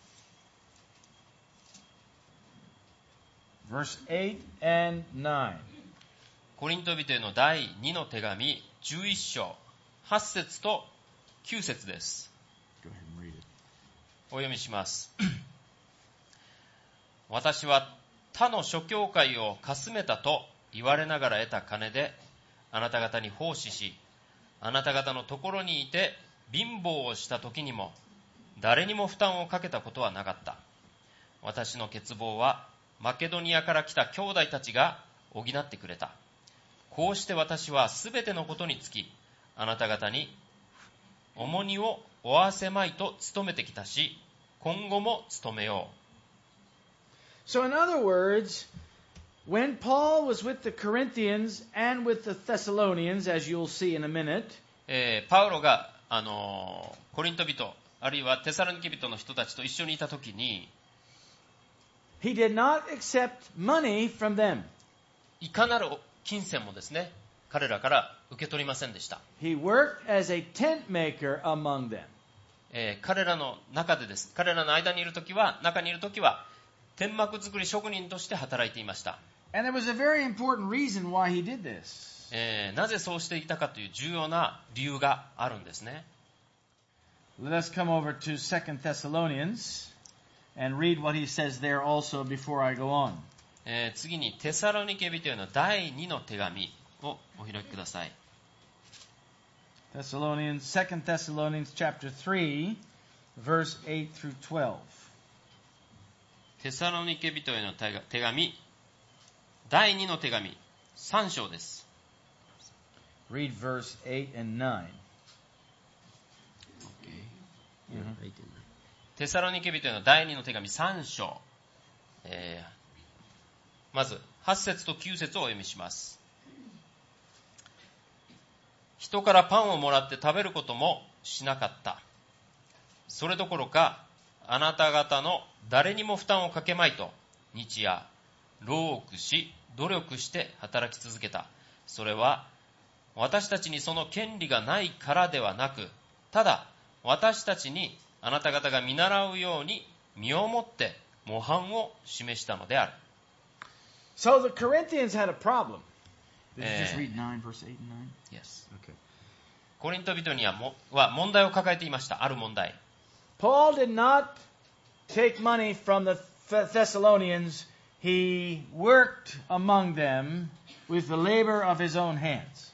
Speaker 2: Verse 8 and 9.
Speaker 3: コリント人への第2の手紙11章8節と9節です。
Speaker 2: Go ahead and read it.
Speaker 3: お読みします。私は他の諸教会をかすめたと言われながら得た金であなた方に奉仕し、あなた方のところにいて貧乏をした時にも誰にも負担をかけたことはなかった。私の欠乏はマケドニアから来た兄弟たちが補ってくれた。こうして私はすべてのことにつきあなた方に重荷を負わせまいと努めてきたし、今後も努めよう。
Speaker 2: So in other words, when Paul was with the Corinthians and with the Thessalonians, as you'll see in a minute,
Speaker 3: パウロが、コリント人あるいはテサロニケ人の人たちと一緒にいたときに、
Speaker 2: he did not accept money from them.
Speaker 3: いかなる金銭もですね、彼らから受け取りませんでした。
Speaker 2: He worked as a tent maker among them.
Speaker 3: 彼らの中でです。彼らの中にいるときは天幕作り職人として働いていました。
Speaker 2: And there was a very important reason why he did this.
Speaker 3: なぜそうしていたかという重要な理由があるんですね。
Speaker 2: Let us come over to 2 Thessalonians and read what he says there also before I go on.
Speaker 3: 次にテサロニケ人への第2の手紙をお開きください。
Speaker 2: 2 Thessalonians chapter 3, verse 8 through 12.
Speaker 3: テサロニケ人への手紙第2の手紙3章です。
Speaker 2: Read verse 8 and 9.
Speaker 3: テサロニケ人への第2の手紙3章、まず8節と9節をお読みします。人からパンをもらって食べることもしなかった。それどころかあなた方の誰にも負担をかけまいと日夜労苦し努力して働き続けた。それは私たちにその権利がないからではなく、ただ私たちにあなた方が見習うように身をもって模範を示したのである。
Speaker 2: So the Corinthians had a problem. Did you just read 9, verse 8 and 9?
Speaker 3: Yes.
Speaker 2: Okay.
Speaker 3: コリント人には問題を抱えていました。ある問題。
Speaker 2: Paul did not take money from the Thessalonians. He worked among them with the labor of his own hands.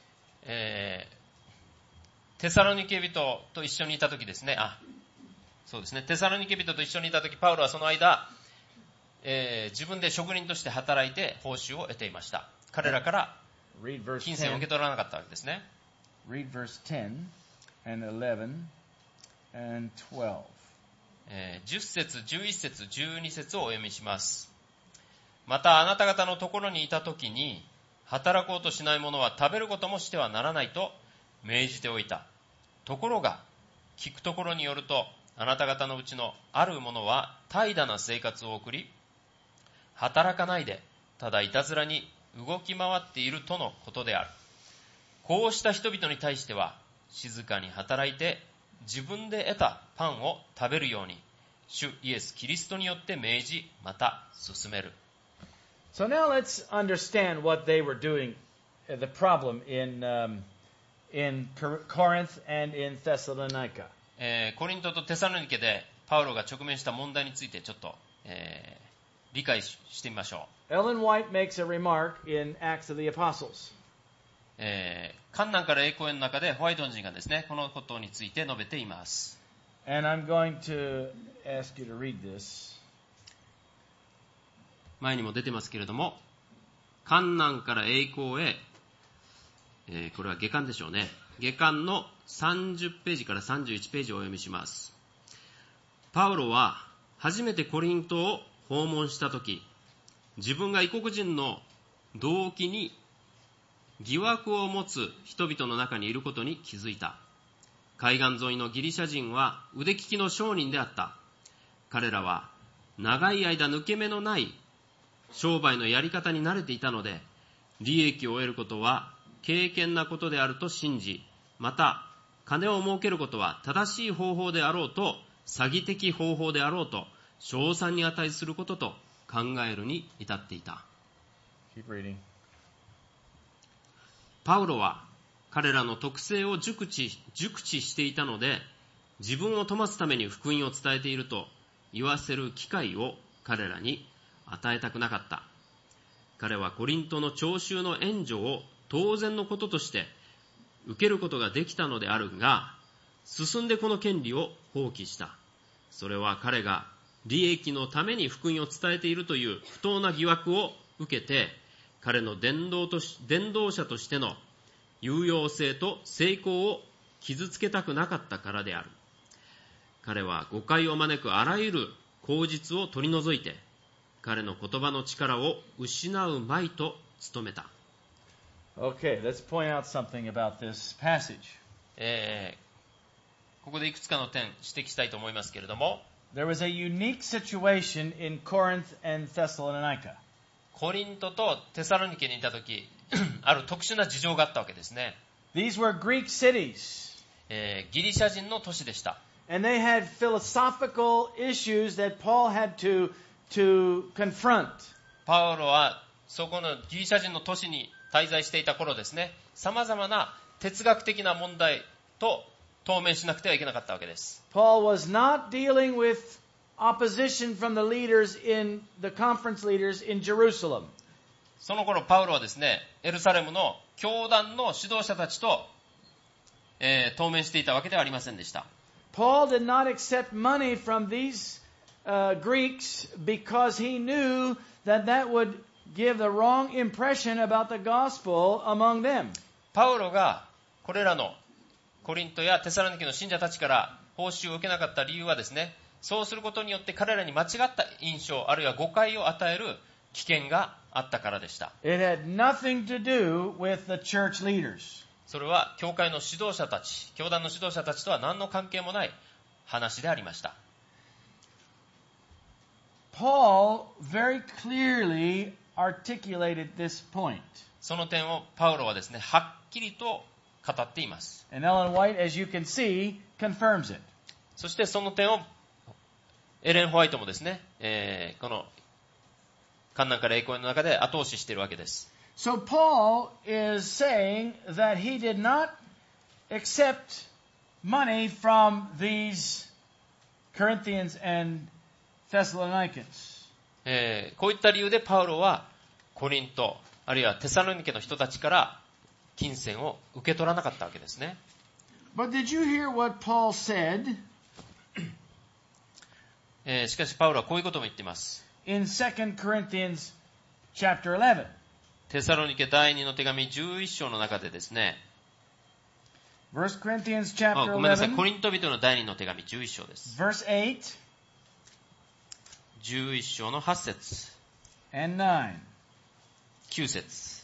Speaker 3: テサロニケ人と一緒にいたときですね。そうですね。テサロニケ人と一緒にいたとき、パウロはその間、自分で職人として働いて報酬を得ていました。彼らから金銭を受け取らなかったわけですね。
Speaker 2: Read verse 10 and 11 and 12.
Speaker 3: 10節、11節、12節をお読みします。またあなた方のところにいたときに、働こうとしない者は食べることもしてはならないと命じておいた。ところが、聞くところによると、あなた方のうちのある者は怠惰な生活を送り、働かないで、ただいたずらに動き回っているとのことである。こうした人々に対しては、静かに働いて自分で得たパンを食べるように、主イエス・キリストによって命じ、また進める。
Speaker 2: So now let's understand what they were doing, the problem in Corinth and in Thessalonica.
Speaker 3: コリントとテサロニケでパウロが直面した問題についてちょっと、理解してみましょう。
Speaker 2: Ellen White makes a remark in Acts of the Apostles.
Speaker 3: 観難から栄光への中でホワイト人がですね、このことについて述べています。
Speaker 2: And I'm going to ask you to read this.
Speaker 3: 前にも出てますけれども、観難から栄光へ、これは下巻でしょうね。下巻の30ページから31ページをお読みします。パウロは初めてコリントを訪問したとき、自分が異国人の動機に疑惑を持つ人々の中にいることに気づいた。海岸沿いのギリシャ人は腕利きの商人であった。彼らは長い間抜け目のない商売のやり方に慣れていたので、利益を得ることは敬虔なことであると信じ、また金を儲けることは正しい方法であろうと、詐欺的方法であろうと、称賛に値することと考えるに至っていた。
Speaker 2: Keep reading.
Speaker 3: パウロは彼らの特性を熟知していたので、自分を富ますために福音を伝えていると言わせる機会を彼らに与えたくなかった。彼はコリントの徴収の援助を当然のこととして受けることができたのであるが、進んでこの権利を放棄した。それは彼が利益のために福音を伝えているという不当な疑惑を受けて、彼の伝道者としての有用性と成功を傷つけたくなかったからである。彼は誤解を招くあらゆる口実を取り除いて、彼の言葉の力を失うまいと努めた。
Speaker 2: Okay, let's point out something about this passage.
Speaker 3: ここでいくつかの点指摘したいと思いますけれども、
Speaker 2: There was a unique situation in Corinth and Thessalonica.
Speaker 3: コリントとテサロニケにいたとき、ある特殊な事情があったわけですね。
Speaker 2: These were Greek cities.
Speaker 3: ギリシャ人の都市でした。
Speaker 2: And they had philosophical issues that Paul had to confront.
Speaker 3: パウロはそこのギリシャ人の都市に滞在していた頃ですね、様々な哲学的な問題と当面しなくてはいけなかったわけです。
Speaker 2: Paul was not dealing with opposition from the leaders the conference leaders in Jerusalem.
Speaker 3: その頃パウロはですね、エルサレムの教団の指導者たちと、当面していたわけではありませんでした。
Speaker 2: Paul did not accept money from these Greeks because he knew that would give the wrong impression about the gospel among them.
Speaker 3: パウロがこれらのコリントやテサロニケの信者たちから報酬を受けなかった理由はですね、そうすることによって彼らに間違った印象あるいは誤解を与える危険があったからでした。
Speaker 2: It had nothing to do with the church leaders.
Speaker 3: それは教会の指導者たち、教団の指導者たちとは何の関係もない話でありました。
Speaker 2: Paul very clearly articulated this point.
Speaker 3: その点をパウロはですね、はっきりと語っています。
Speaker 2: And Ellen White, as you can see, confirms it.
Speaker 3: そしてその点をエレン・ホワイトもですね、この観難から栄光の中で後押ししているわけです。
Speaker 2: So Paul is saying that he did not accept money from these Corinthians and Thessalonians.
Speaker 3: こういった理由でパウロはコリントあるいはテサロニケの人たちから金銭を受け取らなかったわけですね。
Speaker 2: But did you hear what Paul said?
Speaker 3: しかしパウロはこういうことも言っています。
Speaker 2: In 2 Corinthians chapter 11.
Speaker 3: テサロニケ第2の手紙11章の中でですね、
Speaker 2: 1 Corinthians chapter
Speaker 3: ごめんなさい、
Speaker 2: 11.
Speaker 3: コリント人の第2の手紙11章です。
Speaker 2: Verse 8
Speaker 3: 11章の8節
Speaker 2: and 9.
Speaker 3: 9節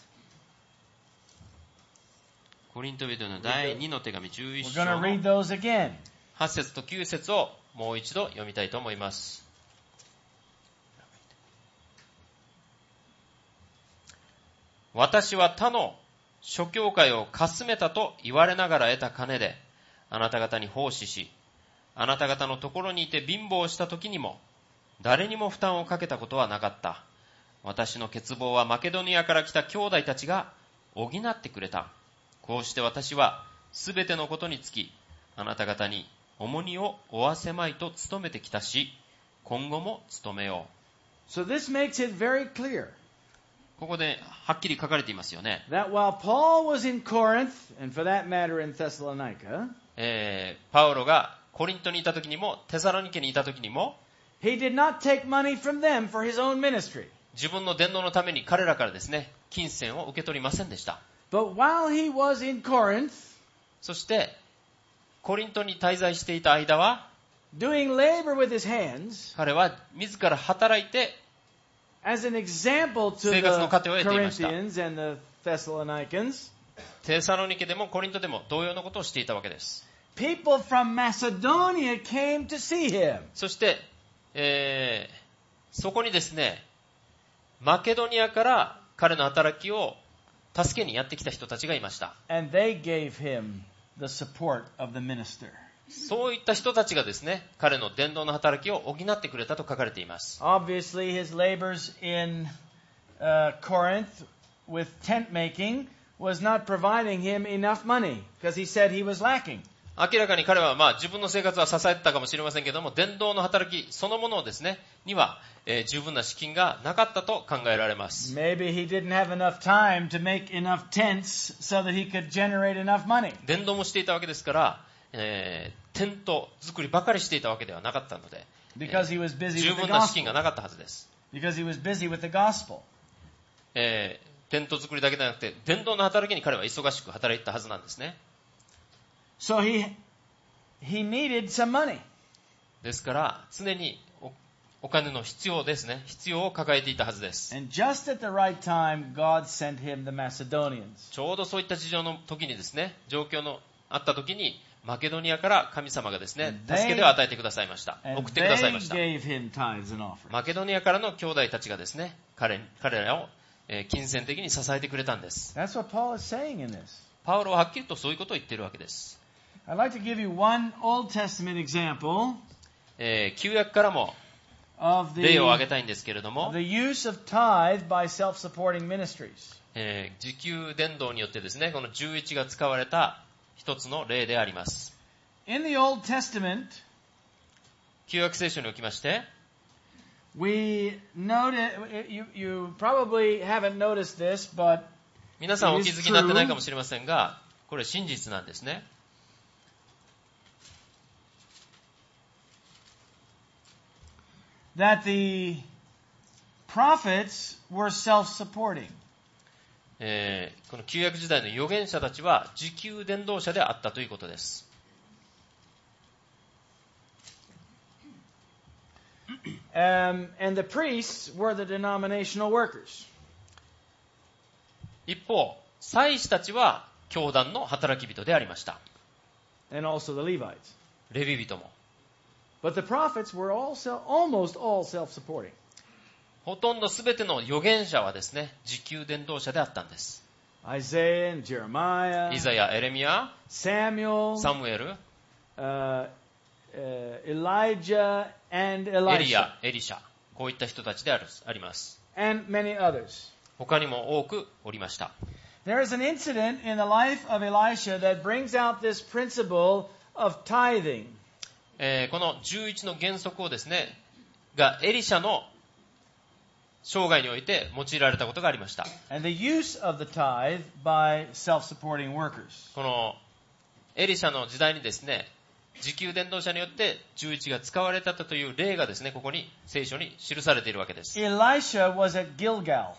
Speaker 3: コリント人の第2の手紙11
Speaker 2: We're
Speaker 3: 章
Speaker 2: going to
Speaker 3: の
Speaker 2: read those again.
Speaker 3: 8節と9節をもう一度読みたいと思います。私は他の諸教会をかすめたと言われながら得た金であなた方に奉仕し、あなた方のところにいて貧乏した時にも誰にも負担をかけたことはなかった。私の欠乏はマケドニアから来た兄弟たちが補ってくれた。こうして私はすべてのことにつきあなた方に重荷を負わせまいと努めてきたし、今後も努めよう。
Speaker 2: So this makes it very clear
Speaker 3: ここではっきり書かれていますよね。
Speaker 2: that while Paul was in Corinth, and for that matter in Thessalonica,
Speaker 3: パウロがコリントにいた時にもテサロニケにいた時にも
Speaker 2: he did not take money from them for his own ministry.
Speaker 3: 自分の伝道のために彼らからですね、金銭を受け取りませんでした。
Speaker 2: But while he was in Corinth,
Speaker 3: そしてコリントに滞在していた間は
Speaker 2: doing labor with his hands,
Speaker 3: 彼は自ら働いて
Speaker 2: as an example to
Speaker 3: 生活の
Speaker 2: the
Speaker 3: 糧を得ていました。
Speaker 2: Corinthians and the Thessalonians,
Speaker 3: テサロニケでもコリントでも同様のことをしていたわけです。
Speaker 2: people from Macedonia came to see him.
Speaker 3: そして、そこにですね、マケドニアから彼の働きを助けにやってきた人たちがいました。
Speaker 2: And they gave him the support of the minister.
Speaker 3: そういった人たちがですね、彼の伝道の働きを補ってくれたと書かれています。
Speaker 2: Obviously, his labors in Corinth with tent making was not providing him enough money because he said he was lacking.
Speaker 3: 明らかに彼は自分の生活は支えてたかもしれませんけども、伝道の働きそのものをですね、には、十分な資金がなかったと考えられます。
Speaker 2: Maybe he didn't have enough time to make enough tents so that he could generate enough money.
Speaker 3: 伝道もしていたわけですから、テント作りばかりしていたわけではなかったので、
Speaker 2: Because he was busy
Speaker 3: 十
Speaker 2: with the
Speaker 3: 分な資金
Speaker 2: gospel.
Speaker 3: がなかったはずです。
Speaker 2: Because he was busy with the gospel.
Speaker 3: テント作りだけでなくて、伝道の働きに彼は忙しく働いていたはずなんですね。
Speaker 2: So he needed some money.
Speaker 3: ですから常にお金の必要ですね。必要を抱えていたはずです。
Speaker 2: And just at the right time, God sent him the Macedonians.
Speaker 3: ちょうどそういった事情の時にですね、状況のあった時にマケドニアから神様がですね、助けてを与えてくださいました。
Speaker 2: And
Speaker 3: 送ってください
Speaker 2: they
Speaker 3: ました。
Speaker 2: gave him tithes and offerings.
Speaker 3: マケドニアからの兄弟たちがですね、彼らを金銭的に支えてくれたんです。
Speaker 2: That's what Paul is saying in this.
Speaker 3: パウロははっきりとそういうことを言っているわけです。
Speaker 2: I'd like to give you one Old Testament example
Speaker 3: 旧約からも
Speaker 2: of
Speaker 3: 例を挙げたいんですけれども、
Speaker 2: the use of tithe by self-supporting ministries.
Speaker 3: 自給伝道によってですね、この11が使われた一つの例であります。
Speaker 2: In the Old Testament,
Speaker 3: 旧約聖書におきまして、
Speaker 2: we noted, you probably haven't noticed this, but
Speaker 3: 皆さんお気づきになってないかもしれませんが、これ真実なんですね。
Speaker 2: that the prophets were self-supporting.
Speaker 3: この旧約時代の預言者たちは自給伝道者であったということです。
Speaker 2: And the priests were the denominational workers.
Speaker 3: 一方、祭司たちは教団の働き人でありました。
Speaker 2: And also the Levites.
Speaker 3: レビ人も。
Speaker 2: But the prophets were almost all self-supporting.
Speaker 3: ほとんどすべての預言者はですね、自給伝道者であったんです。
Speaker 2: Isaiah and Jeremiah,
Speaker 3: イザヤ、エレミヤ、
Speaker 2: Samuel,
Speaker 3: サムエル、
Speaker 2: Elijah and
Speaker 3: エリ
Speaker 2: Elisha,
Speaker 3: ヤ、エリシャ、こういった人たちであります。
Speaker 2: and many others.
Speaker 3: 他にも多くおりました。
Speaker 2: There is an incident in the life of Elisha that brings out this principle of tithing.
Speaker 3: この11の原則をですね、がエリシャの生涯において用いられたことがありました。
Speaker 2: And the use of the tithe by self-supporting workers.
Speaker 3: このエリシャの時代にですね、自給伝道者によって11が使われたという例がですね、ここに聖書に記されているわけです。
Speaker 2: Elisha was at Gilgal.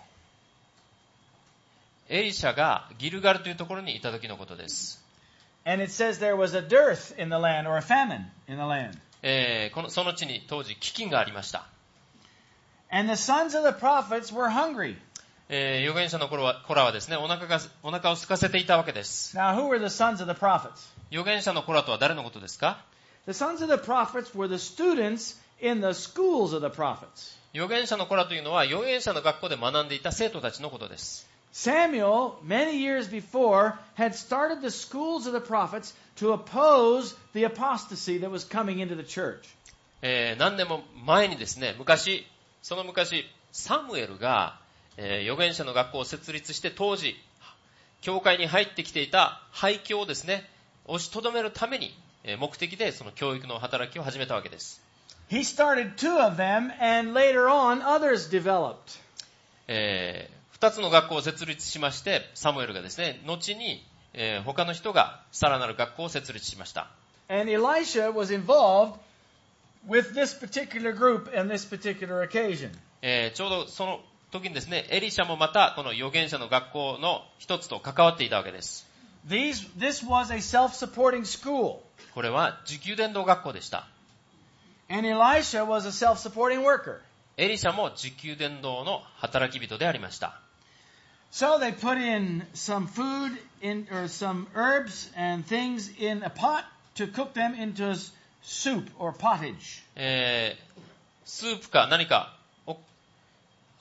Speaker 3: エリシャがギルガルというところにいた時のことです。
Speaker 2: And it says there was a dearth in the land, or a famine in the land.
Speaker 3: その地に当時飢饉がありました。
Speaker 2: And the sons of the prophets were hungry.
Speaker 3: 預言者の子らはですね、お腹を空かせていたわけです。
Speaker 2: Now, who were the sons of the prophets?
Speaker 3: 預言者の子らとは誰のことですか？
Speaker 2: The sons of the prophets were the students in the schools of the prophets.
Speaker 3: 預言者の子らというのは預言者の学校で学んでいた生徒たちのことです。
Speaker 2: Samuel, many years before, had started the schools of the prophets to oppose the apostasy that was coming into the church.
Speaker 3: 何年も前にですね、その昔、サムエルが、預言者の学校を設立して当時、教会に入ってきていた廃教をですね、押しとどめるために、目的でその教育の働きを始めたわけです。
Speaker 2: He started 2 of them, and later on others developed.
Speaker 3: 2つの学校を設立しまして、サムエルがですね、後に、他の人がさらなる学校を設立しました。
Speaker 2: And Elisha was involved with this particular group and this particular occasion.
Speaker 3: ちょうどその時にですね、エリシャもまたこの預言者の学校の一つと関わっていたわけです。
Speaker 2: This was a self-supporting school.
Speaker 3: これは自給伝道学校でした。
Speaker 2: And Elisha was a self-supporting worker.
Speaker 3: エリシャも自給伝道の働き人でありました。
Speaker 2: So they put in some food or some herbs and things in a pot to cook them into soup or pottage.
Speaker 3: スープか何か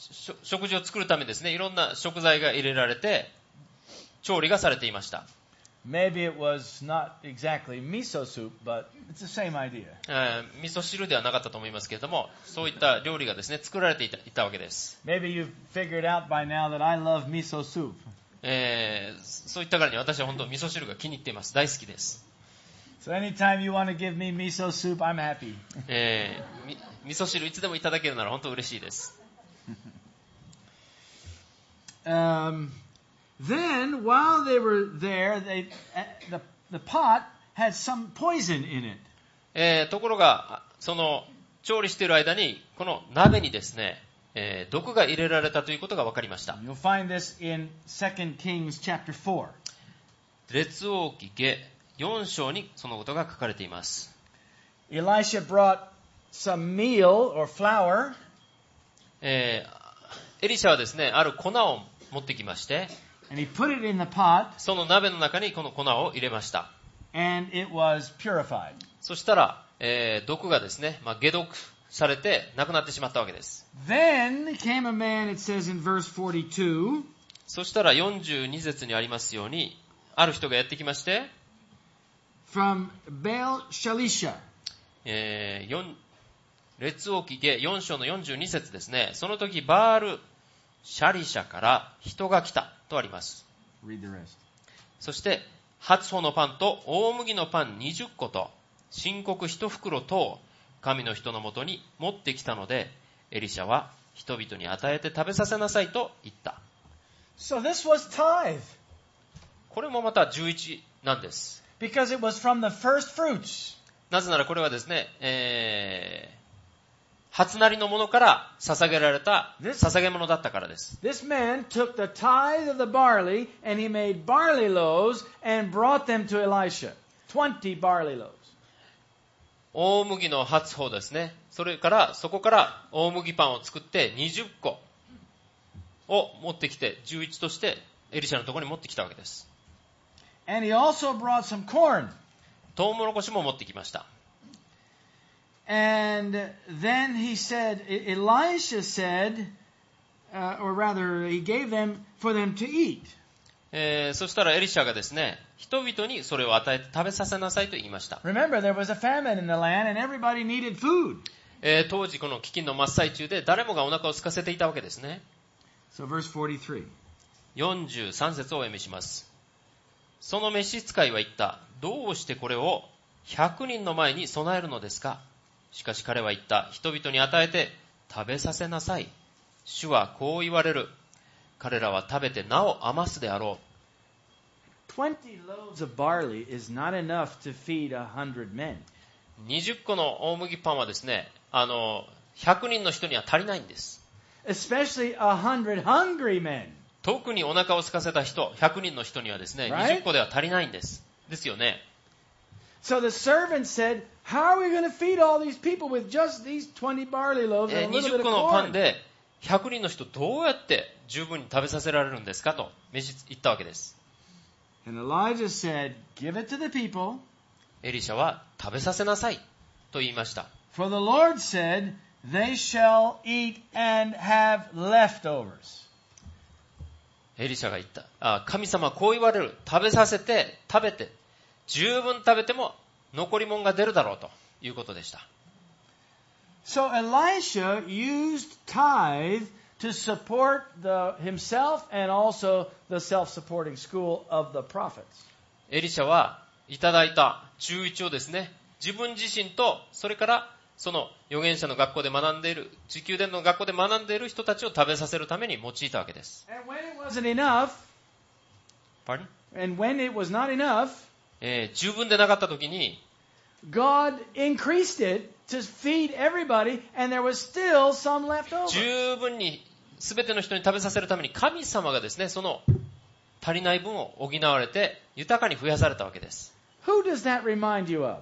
Speaker 3: 食事を作るためですね、いろんな食材が入れられて調理がされていました。
Speaker 2: Maybe it was not exactly miso soup, but it's the same idea.
Speaker 3: 味噌汁ではなかったと思いますけれども、そういった料理がですね、作られていたわけです。
Speaker 2: Maybe you've figured out by now that I love miso soup.
Speaker 3: そういったからに私は本当味噌汁が気に入っています。大好きです。
Speaker 2: So anytime you want to give me miso soup, I'm happy.
Speaker 3: 味噌汁いつでもいただけるなら本当嬉しいです。
Speaker 2: Then, while they were there, the pot had some poison in it.
Speaker 3: ところが、その調理している間に、この鍋にですね、毒が入れられたということが分かりました。
Speaker 2: You'll find this in 2 Kings chapter 4.
Speaker 3: 列王記下4章にそのことが書かれています。
Speaker 2: Elisha brought some meal or flour.
Speaker 3: エリシャはですね、ある粉を持ってきまして、
Speaker 2: And he put it in the pot,
Speaker 3: その鍋の中にこの粉を入れました。
Speaker 2: and it was purified.
Speaker 3: そしたら、毒がですね、解毒されてなくなってしまったわけです。
Speaker 2: Then came a man, it says in verse 42.
Speaker 3: そしたら42節にありますように、ある人がやってきまして、
Speaker 2: from Baal Shalisha.
Speaker 3: 列王記下4章の42節ですね。その時バールシャリシャから人が来たとあります。
Speaker 2: Read the rest.
Speaker 3: そして初穂のパンと大麦のパン20個と新穀1袋とを神の人のもとに持ってきたので、エリシャは人々に与えて食べさせなさいと言った。
Speaker 2: So this was tithe.
Speaker 3: これもまた11なんです。
Speaker 2: Because it was from the first fruits.
Speaker 3: なぜならこれはですね、初なりのものから捧げられた捧げ物だったからです。
Speaker 2: This man took the tithe of the barley and he made barley loaves and brought them to Elisha. 20 barley loaves.
Speaker 3: 大麦の初穂ですね。そこから大麦パンを作って20個を持ってきて、11としてエリシャのところに持ってきたわけです。
Speaker 2: And he also brought some corn.
Speaker 3: トウモロコシも持ってきました。
Speaker 2: And then he said, Elisha said, or rather he gave them for them to eat.
Speaker 3: そしたらエリシャがですね、人々にそれを与えて食べさせなさいと言いました。
Speaker 2: Remember, there was a famine in the land and everybody needed food.
Speaker 3: 当時この飢饉の真っ最中で誰もがお腹を空かせていたわけですね。
Speaker 2: So verse 43.
Speaker 3: 43節をお読みします。その召使いは言った。どうしてこれを100人の前に備えるのですか。しかし彼は言った。人々に与えて食べさせなさい。主はこう言われる。彼らは食べてなお余すであろう。
Speaker 2: 20 loaves of barley is not enough to feed 100 men.
Speaker 3: 20個の大麦パンはですね、100人の人には足りないんです。
Speaker 2: Especially 100 hungry men.
Speaker 3: 特にお腹を空かせた人、100人の人にはですね、20個では足りないんです。ですよね。
Speaker 2: So the servant said, how are we going to feed all these people with just these 20 barley loaves and a little bit
Speaker 3: 20
Speaker 2: of
Speaker 3: 個のパン
Speaker 2: corn?
Speaker 3: で100人の人どうやって十分に食べさせられるんですかと言ったわけです。
Speaker 2: And Elijah said, give it to the people.
Speaker 3: エリシャは食べさせなさいと言いました。
Speaker 2: For the Lord said, they shall eat and have leftovers.
Speaker 3: エリシャが言った。神様はこう言われる。食べさせて、食べて、十分食べても残り物が出るだろうということでした。
Speaker 2: So Elisha used tithe to support himself and also the self-supporting school of the prophets.
Speaker 3: エリシャはいただいた中1をですね、自分自身とそれからその預言者の学校で学んでいる、時給伝の学校で学んでいる人たちを食べさせるために用いたわけです。
Speaker 2: And when it wasn't enough,
Speaker 3: Pardon?
Speaker 2: And when it was not enough,
Speaker 3: 十分でなかった時に
Speaker 2: God increased it to feed everybody, and there was still some left over.
Speaker 3: 十分に全ての人に食べさせるために神様がですね、その足りない分を補われて豊かに増やされたわけです。
Speaker 2: Who does that remind you of?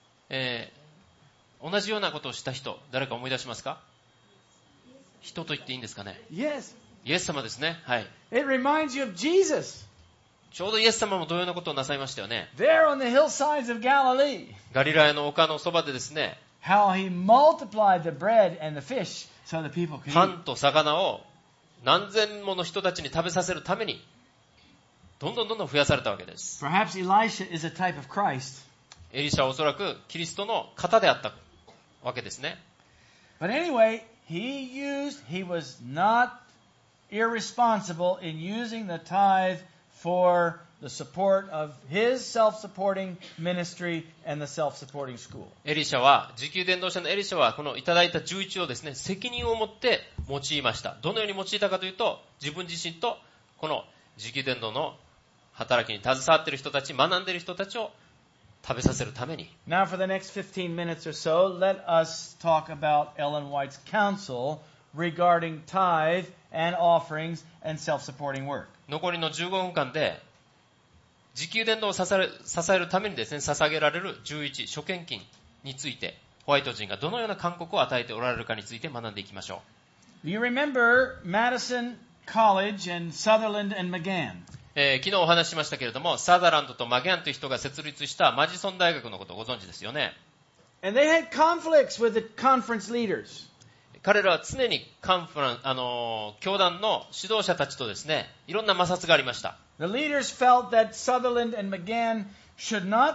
Speaker 3: 同じようなことをした人、誰か思い出しますか？人と言っていいんですかね？
Speaker 2: Yes.
Speaker 3: イエス様ですね。はい。
Speaker 2: It reminds you of Jesus.
Speaker 3: ちょうどイエス様も同様なことをなさいましたよね。
Speaker 2: There on the hillsides of Galilee.
Speaker 3: ガリラヤの丘のそばでですね、
Speaker 2: How he multiplied the bread and the fish so the people could
Speaker 3: パ
Speaker 2: eat.
Speaker 3: ンと魚を何千もの人たちに食べさせるためにどんどん増やされたわけです。
Speaker 2: Perhaps Elisha is a type of Christ.
Speaker 3: エリシャはおそらくキリストの型であったわけですね。
Speaker 2: But anyway, he was not irresponsible in using the tithe for the support of his self-supporting ministry and the self-supporting school.
Speaker 3: エリシャは、時給伝道者のエリシャは、このいただいた11をですね、責任を持って用いました。どのように用いたかというと、自分自身と、この時給伝道の働きに携わっている人たち、学んでいる人たちを食べさせるために。
Speaker 2: Now for the next 15 minutes or so, let us talk about Ellen White's counsel regarding tithe and offerings and self-supporting work.
Speaker 3: 残りの15分間で、時給伝道を支えるためにですね、捧げられる11、諸献金について、ホワイト人がどのような勧告を与えておられるかについて学んでいきましょ
Speaker 2: う。You remember Madison College and Sutherland and McGann.
Speaker 3: 昨日お話ししましたけれども、サザランドとマギャンという人が設立したマジソン大学のことをご存知ですよね。
Speaker 2: And they had conflicts with the conference leaders.
Speaker 3: 彼らは常に教団の指導者たちとですね、いろんな摩擦がありました。
Speaker 2: The leaders felt that Sutherland and McGann should not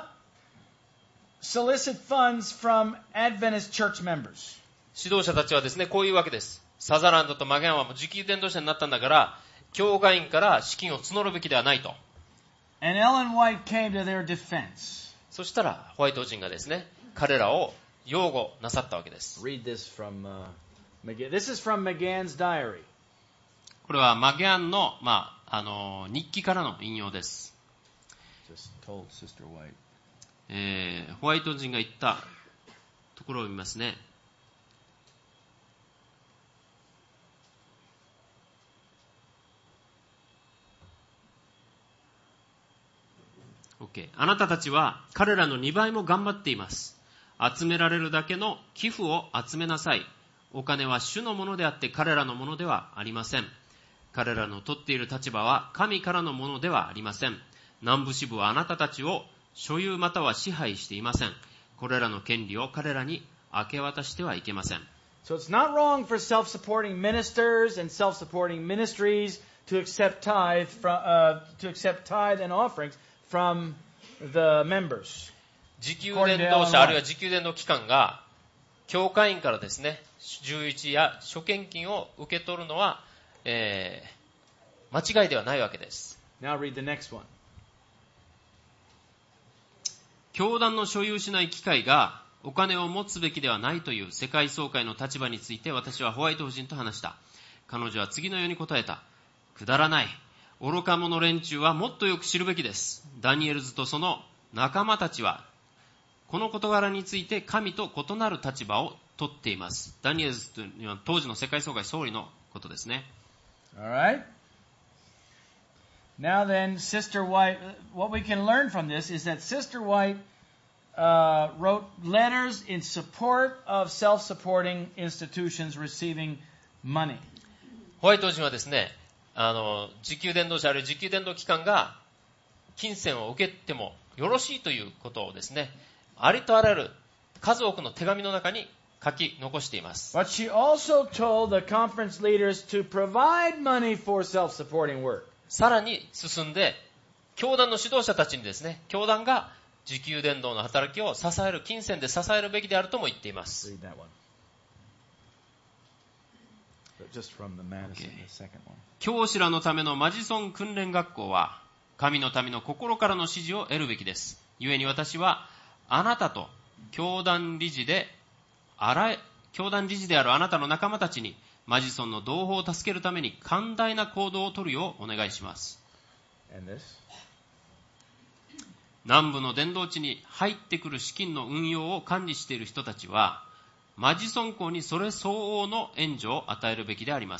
Speaker 2: solicit funds from Adventist church members.
Speaker 3: 指導者たちはですね、こういうわけです。サザランドとマギャンはもう時給伝道者になったんだから、教会員から資金を募るべきではないと。
Speaker 2: And Ellen White came to their defense.
Speaker 3: そしたらホワイト人がですね、彼らを擁護なさったわけです。
Speaker 2: Read this from McGann. This is from McGann's diary.
Speaker 3: これはマギャンの、日記からの引用です。
Speaker 2: Just told Sister White.
Speaker 3: ホワイト人が言ったところを見ますね。OK。あなたたちは彼らの2倍も頑張っています。集められるだけの寄付を集めなさい。お金は主のものであって彼らのものではありません。彼らの取っている立場は神からのものではありません。南部支部はあなたたちを所有または支配していません。これらの権利を彼らに明け渡してはいけません。
Speaker 2: So it's not wrong for self-supporting ministers and self-supporting ministries to accept tithe and offerings from the members.
Speaker 3: 時給伝道者あるいは時給伝道機関が教会員からですね、11や諸献金を受け取るのは、間違いではないわけです。
Speaker 2: Now read the next one.
Speaker 3: 教団の所有しない機会がお金を持つべきではないという世界総会の立場について私はホワイト夫人と話した。彼女は次のように答えた。くだらない。愚か者連中はもっとよく知るべきです。ダニエルズとその仲間たちはこの事柄について神と異なる立場を取っています。ダニエルズというのは当時の世界総会総理のことですね。
Speaker 2: All right. Now then, Sister White, what we can learn from this is that Sister White wrote letters in support of self-supporting institutions receiving money.
Speaker 3: ホワイト人はですね、時給伝道者あるいは時給伝道機関が金銭を受けてもよろしいということをですね、ありとあらゆる数多くの手紙の中に書き残しています。
Speaker 2: But she also told the conference leaders to provide money for self-supporting work.
Speaker 3: さらに進んで、教団の指導者たちにですね、教団が時給伝道の働きを支える、金銭で支えるべきであるとも言っています。
Speaker 2: Read that one. Just from the Madison, the second one.
Speaker 3: 教師らのためのマジソン訓練学校は、神の民の心からの指示を得るべきです。故に私は、あなたと教団理事であるあなたの仲間たちにマジソンの同胞を助けるために寛大な行動を取るようお願いします。南部の伝道地に入ってくる資金の運用を管理している人たちはマジソン校にそれ相応の援助を与えるべきであります。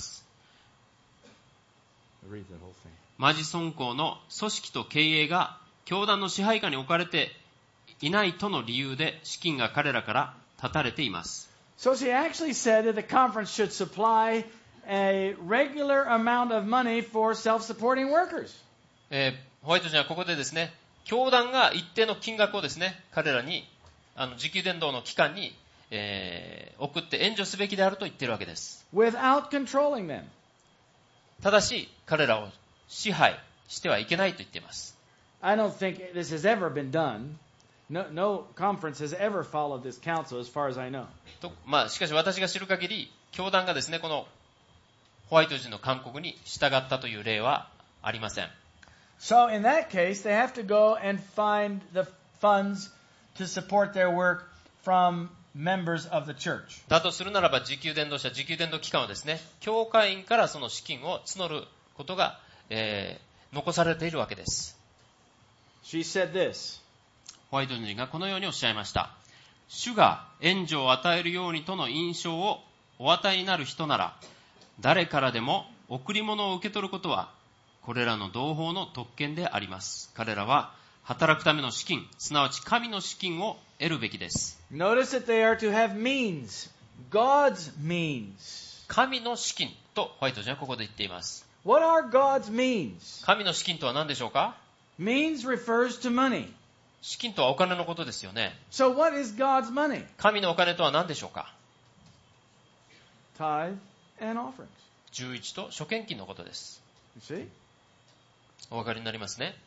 Speaker 3: マジソン校の組織と経営が教団の支配下に置かれていないとの理由で資金が彼らから断たれています。
Speaker 2: So she actually said that the conference should supply a regular amount of money for self-supporting workers.
Speaker 3: ホワイト人はここでですね、教団が一定の金額をですね、彼らに時給伝道の機関に、送って援助すべきであると言っているわけです。
Speaker 2: Without controlling them.
Speaker 3: ただし彼らを支配してはいけないと言っています。
Speaker 2: I don't think this has ever been done. No conference has ever followed this counsel as far as I know.
Speaker 3: しかし私が知る限り、教団がですね、このホワイト人の勧告に従ったという例はありません。
Speaker 2: So in that case, they have to go and find the funds to support their work from members of the church.
Speaker 3: だとするならば、時給伝道者、時給伝道機関はですね、教会員からその資金を募ることが、残されているわけです。
Speaker 2: She said this.
Speaker 3: ホワイト人がこのようにおっしゃいました。主が援助を与えるようにとの印象をお与えになる人なら、誰からでも贈り物を受け取ることは、これらの同胞の特権であります。彼らは働くための資金、すなわち神の資金を得るべきです。
Speaker 2: Notice that they are to have means, God's means.
Speaker 3: 神の資金とホワイト人はここで言っています。
Speaker 2: What are God's means?
Speaker 3: 神の資金とは何でしょうか？
Speaker 2: Means refers to money.
Speaker 3: 資金とはお金のことですよね。
Speaker 2: So what is God's money?
Speaker 3: 神のお金とは何でしょうか？
Speaker 2: Tithe and offerings.
Speaker 3: 11と諸献金のことです。
Speaker 2: You see?
Speaker 3: お分かりになりますね。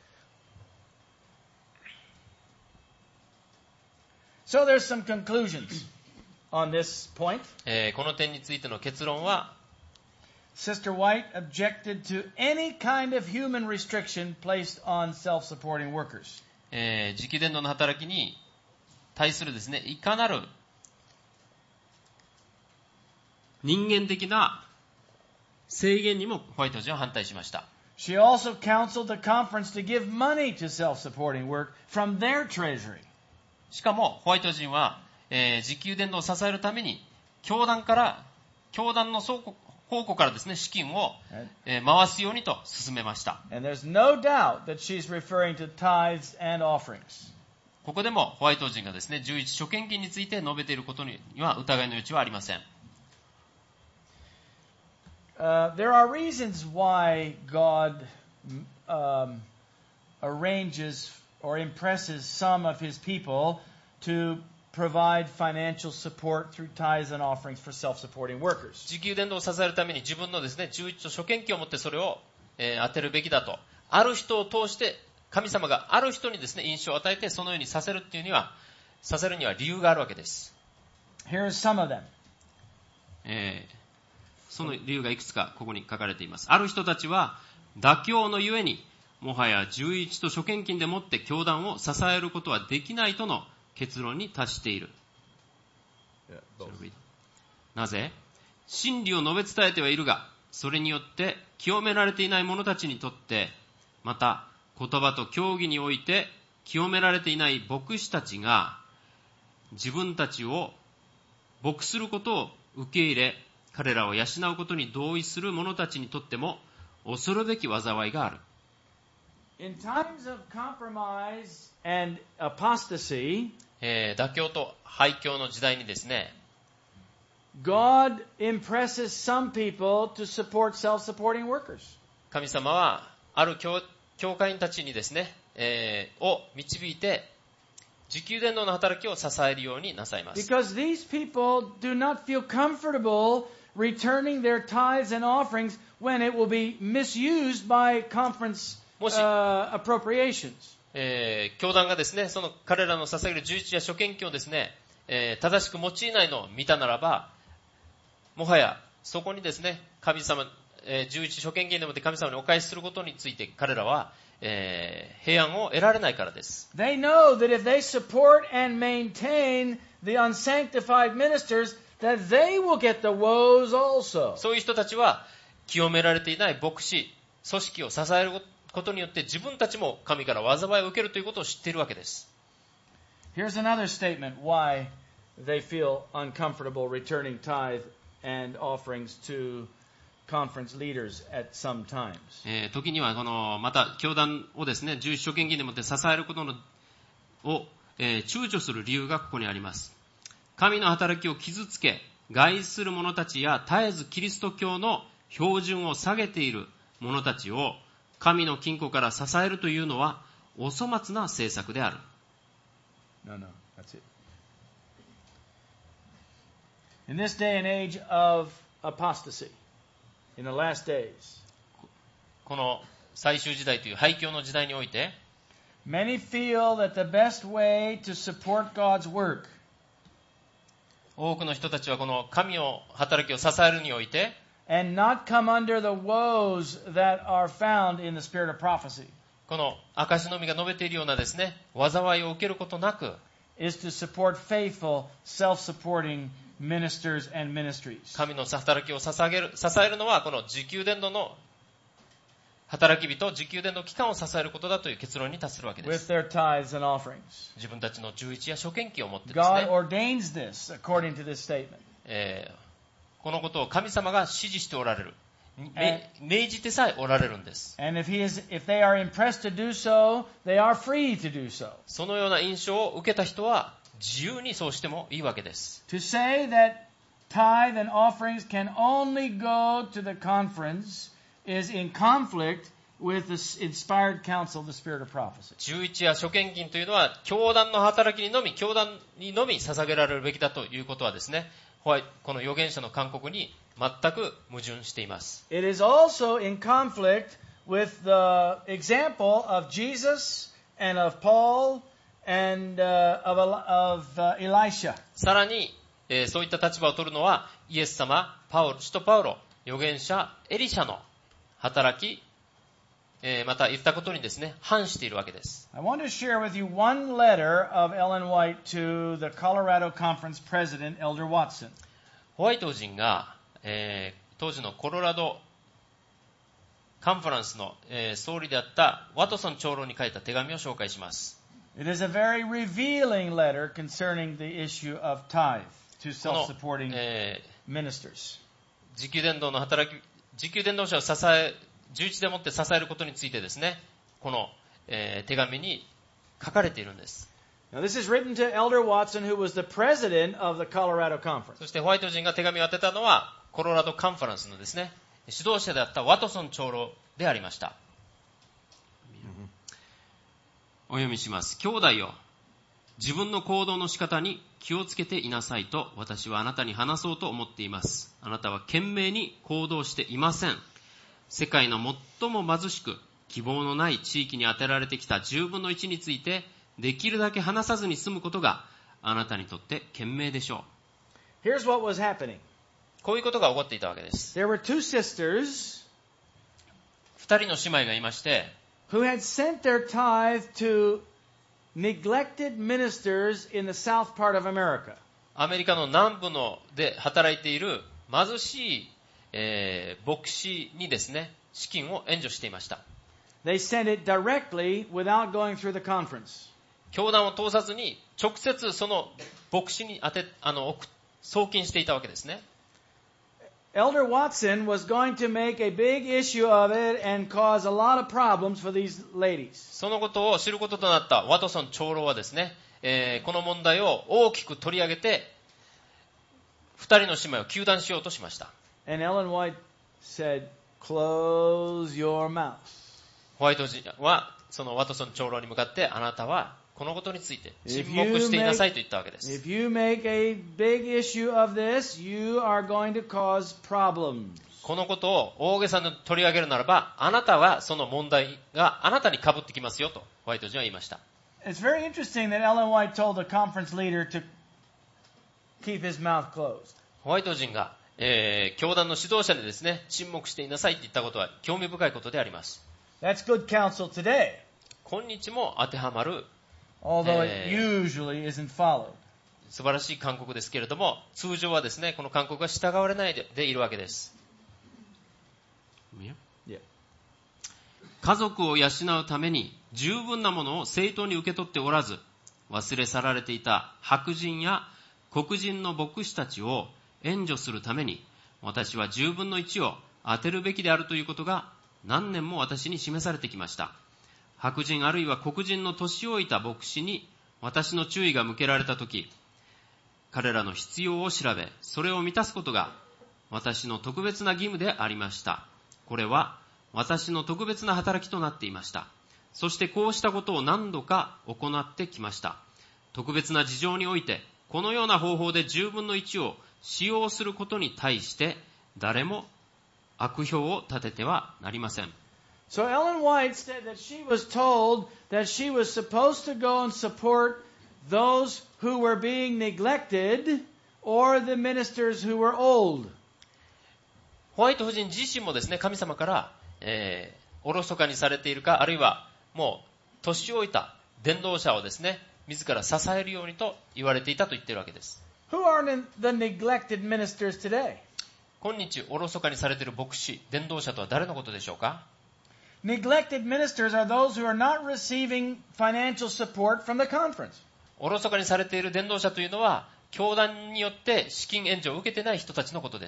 Speaker 2: So there's some conclusions on this point.
Speaker 3: この点についての結論は、
Speaker 2: Sister White objected to any kind of human restriction placed on self-supporting workers.
Speaker 3: 時給伝道の働きに対するですね、いかなる人間的な制限にもホワイト人は反対しました。
Speaker 2: She also counseled the conference to give money to self-supporting work from their treasury.
Speaker 3: しかもホワイト人は、時給伝道を支えるために教団の宝庫からですね、資金を、回すようにと進めました。
Speaker 2: And there's no doubt that she's referring to tithes and offerings.
Speaker 3: ここでもホワイト人がですね、11諸献金について述べていることには疑いの余地はありません。
Speaker 2: There are reasons why God arranges or impresses some of his people to provide financial support through tithes and offerings for self-supporting workers.
Speaker 3: 時給伝道を支えるために自分のですね、11と諸献金を持ってそれを、当てるべきだと。ある人を通して神様がある人にですね、印象を与えてそのようにさせるには理由があるわけです。
Speaker 2: Here are some of them.
Speaker 3: その理由がいくつかここに書かれています。ある人たちは妥協のゆえにもはや11と諸献金でもって教団を支えることはできないとの結論に達している。なぜ？真理を述べ伝えてはいるが、それによって清められていない者たちにとって、また言葉と教義において清められていない牧師たちが自分たちを牧することを受け入れ、彼らを養うことに同意する者たちにとっても恐るべき災いがある。
Speaker 2: In times of compromise and apostasy,
Speaker 3: 妥協と廃教の時代にですね、
Speaker 2: God impresses some people to support self-supporting workers.
Speaker 3: 神様はある教会員たちにですね、を導いて時給伝道の働きを支えるようになさいます。
Speaker 2: Because these people do not feel comfortable returning their tithes and offerings when it will be misused by conference appropriations.
Speaker 3: 教団がですね、その彼らの捧げる11や諸献金をですね、正しく用いないのを見たならば、もはやそこにですね、神様、11諸献金でもって神様にお返しすることについて彼らは、平安を得られないからです。
Speaker 2: They know that if they support and maintain the unsanctified ministers, that they will get the woes also.
Speaker 3: そういう人たちは清められていない牧師、組織を支えることによって自分たちも神から災いを受けるということを知っているわけです。
Speaker 2: Here's another statement why they feel uncomfortable returning tithe and offerings to conference leaders at some times.
Speaker 3: 時にはまた教団をですね、11諸献金でもって支えることを、躊躇する理由がここにあります。神の働きを傷つけ、害する者たちや絶えずキリスト教の標準を下げている者たちを神の金庫から支えるというのはお粗末な政策である。
Speaker 2: No, that's it. In this day and age of apostasy, in the last days,
Speaker 3: この最終時代という廃墟の時代において、
Speaker 2: many feel that the best way to support God's work
Speaker 3: 多くの人たちはこの神の働きを支えるにおいて、
Speaker 2: and not come under the woes that are found in the spirit of prophecy
Speaker 3: この証の実が述べているようなですね、災いを受けることなく、
Speaker 2: is to support faithful, self-supporting ministers and ministries.
Speaker 3: 神の働きを支えるのはこの時給伝道の働き人、時給伝道機関を支えることだという結論に達するわけで
Speaker 2: with
Speaker 3: す。
Speaker 2: their tithes and offerings.
Speaker 3: 自分たちの十一や諸献金を持ってです
Speaker 2: God
Speaker 3: ね、
Speaker 2: ordains this according to this statement.
Speaker 3: このことを神様が指示しておられる。命じてさえおられるんです。
Speaker 2: And if they are impressed to do so, they are free to do so.
Speaker 3: そのような印象を受けた人は自由にそうしてもいいわけです。
Speaker 2: To say that tithe and offerings can only go to the conference is in conflict with the inspired counsel of the spirit of prophecy.
Speaker 3: 十一や諸献金というのは教団の働きにのみ、教団にのみ捧げられるべきだということはですね、この預言者の勧告に全く矛盾しています。
Speaker 2: It is also in conflict with the example of Jesus and of Paul and of Elisha.
Speaker 3: さらに、そういった立場を取るのはイエス様、使徒パウロ、預言者エリシャの働き、また言ったことにですね、反しているわけです。
Speaker 2: I want to share with you one letter of Ellen White to the Colorado Conference President, Elder Watson.
Speaker 3: ホワイト夫人が、当時のコロラドカンファレンスの、総理であったワトソン長老に書いた手紙を紹介します。
Speaker 2: It is a very revealing letter concerning the issue of tithe to
Speaker 3: この、
Speaker 2: self-supporting ministers.
Speaker 3: 時給伝道の時給伝道者を十一でもって支えることについてですね、この、手紙に書かれているんです。
Speaker 2: Now this is written to Elder Watson, who was the president of the Colorado Conference.
Speaker 3: そしてホワイト人が手紙を当てたのはコロラドカンファレンスのですね、指導者であったワトソン長老でありました。お読みします。兄弟よ、自分の行動の仕方に気をつけていなさいと私はあなたに話そうと思っています。あなたは懸命に行動していません。世界の最も貧しく希望のない地域に当てられてきた10分の1についてできるだけ話さずに済むことがあなたにとって懸命でしょう。
Speaker 2: Here's what was happening.
Speaker 3: こういうことが起こっていたわけです。
Speaker 2: There were two sisters
Speaker 3: 二人の姉妹がいまして、
Speaker 2: who had sent their tithe to neglected ministers in the south part of America.
Speaker 3: アメリカの南部で働いている貧しい、牧師にですね、資金を援助していました。
Speaker 2: They sent it directly without going through the conference.
Speaker 3: 教団を通さずに直接その牧師に送金していたわけですね。
Speaker 2: Elder Watson was going to make a big issue of it and cause a lot of problems for these ladies.
Speaker 3: そのことを知ることとなったワトソン長老はですね、この問題を大きく取り上げて二人の姉妹を糾弾しようとしました。
Speaker 2: And Ellen White said, "Close your mouth."
Speaker 3: ホワイト人はそのワトソン長老に向かって、あなたはこのことについて沈黙していなさいと言ったわけです。
Speaker 2: If you make a big issue of this, you are going to cause problems.
Speaker 3: このことを大げさに取り上げるならば、あなたはその問題があなたに被ってきますよとホワイト人は言いました。
Speaker 2: It's very interesting that Ellen White told the conference leader to keep his mouth closed.
Speaker 3: ホワイト人が、教団の指導者でですね、沈黙していなさいと言ったことは興味深いことであります。
Speaker 2: That's good counsel today,
Speaker 3: 今日も当てはまる
Speaker 2: although it usually isn't followed.
Speaker 3: 素晴らしい勧告ですけれども、通常はですね、この勧告が従われないでいるわけです。家族を養うために十分なものを正当に受け取っておらず、忘れ去られていた白人や黒人の牧師たちを援助するために、私は10分の1を当てるべきであるということが何年も私に示されてきました。白人あるいは黒人の年老いた牧師に私の注意が向けられたとき、彼らの必要を調べ、それを満たすことが私の特別な義務でありました。これは私の特別な働きとなっていました。そしてこうしたことを何度か行ってきました。特別な事情において、このような方法で10分の1を使用することに対して、誰も悪評を立ててはなりません。
Speaker 2: So Ellen White said that she was told that she was supposed to go and support those who were being neglected or the ministers who were old.
Speaker 3: ホワイト夫人自身もですね、神様から、おろそかにされているか、あるいはもう年老いた伝道者をですね、自ら支えるようにと言われていたと言っているわけです。
Speaker 2: Who are the neglected ministers today?
Speaker 3: 今日おろそかにされている牧師、伝道者とは誰のことでしょうか？
Speaker 2: Neglected ministers are those who are not receiving financial support from the conference.
Speaker 3: おろそかにされている伝道者というのは、教団によって資金援助を受けていない人たちのことです。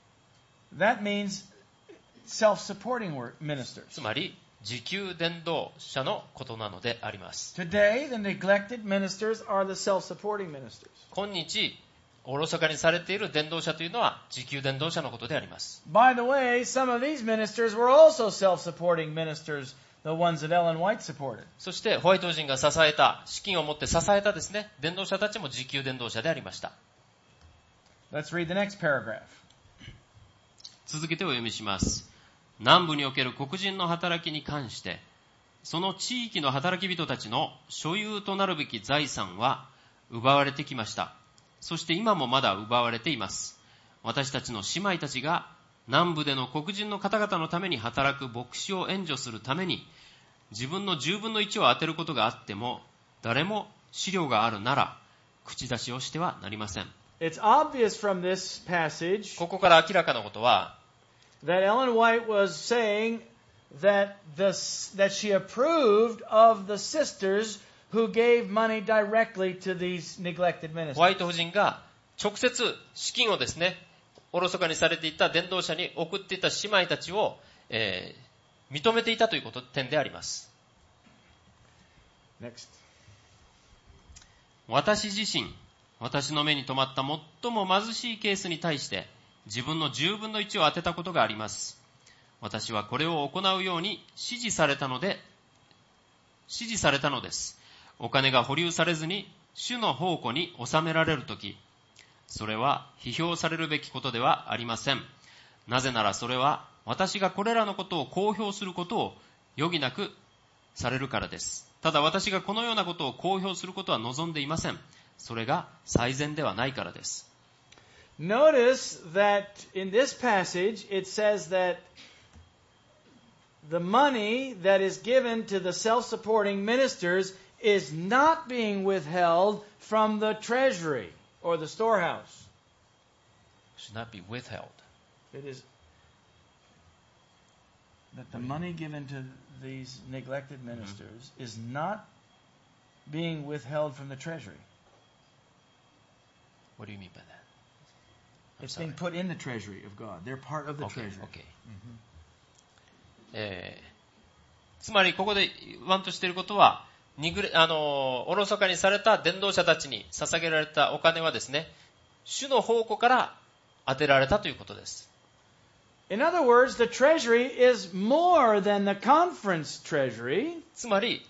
Speaker 2: That means self-supporting ministers.
Speaker 3: つまり、自給伝道者のことなのであります。
Speaker 2: Today, the neglected ministers are the self-supporting ministers.
Speaker 3: 今日、おろそかにされている伝道者というのは自給伝道者のことであります。
Speaker 2: By the way, some of these ministers were also self-supporting ministers, the ones that Ellen White supported.
Speaker 3: そしてホワイト夫人が支えた、資金を持って支えたですね、伝道者たちも自給伝道者でありました。
Speaker 2: Let's read the next paragraph.
Speaker 3: 続けてお読みします。南部における黒人の働きに関して、その地域の働き人たちの所有となるべき財産は奪われてきました。そして今もまだ奪われています。私たちの姉妹たちが南部での黒人の方々のために働く牧師を援助するために、自分の10分の1を当てることがあっても、誰も資料があるなら、口出しをしてはなりません。
Speaker 2: It's obvious from this passage
Speaker 3: ここから明らかなことは、
Speaker 2: that Ellen White was saying that she approved of the sisters who gave money directly to these neglected ministers.
Speaker 3: ホワイト夫人が直接資金をですね、おろそかにされていた伝道者に送っていた姉妹たちを、認めていたという点であります。
Speaker 2: Next.
Speaker 3: 私自身、私の目に留まった最も貧しいケースに対して自分の10分の1を当てたことがあります。私はこれを行うように指示されたのです。お金が保留されずに主の宝庫に収められるとき、それは批評されるべきことではありません。なぜならそれは私がこれらのことを公表することを余儀なくされるからです。ただ私がこのようなことを公表することは望んでいません。それが最善ではないからです。
Speaker 2: Notice that in this passage it says that the money that is given to the self-supporting ministers is not being withheld from the treasury or the storehouse.
Speaker 3: Should not be withheld.
Speaker 2: It is that the money given to these neglected ministers is not being withheld from the treasury.
Speaker 3: What do you mean by that?
Speaker 2: It's being put in the treasury of God. They're part of the treasury.
Speaker 3: Okay. つまりここで言わんとしていることは、おろそかにされた伝道者たちに捧げられたお金はですね、主の宝庫から当てられたということです。
Speaker 2: In other words, the treasury is more than the conference treasury.
Speaker 3: つまり、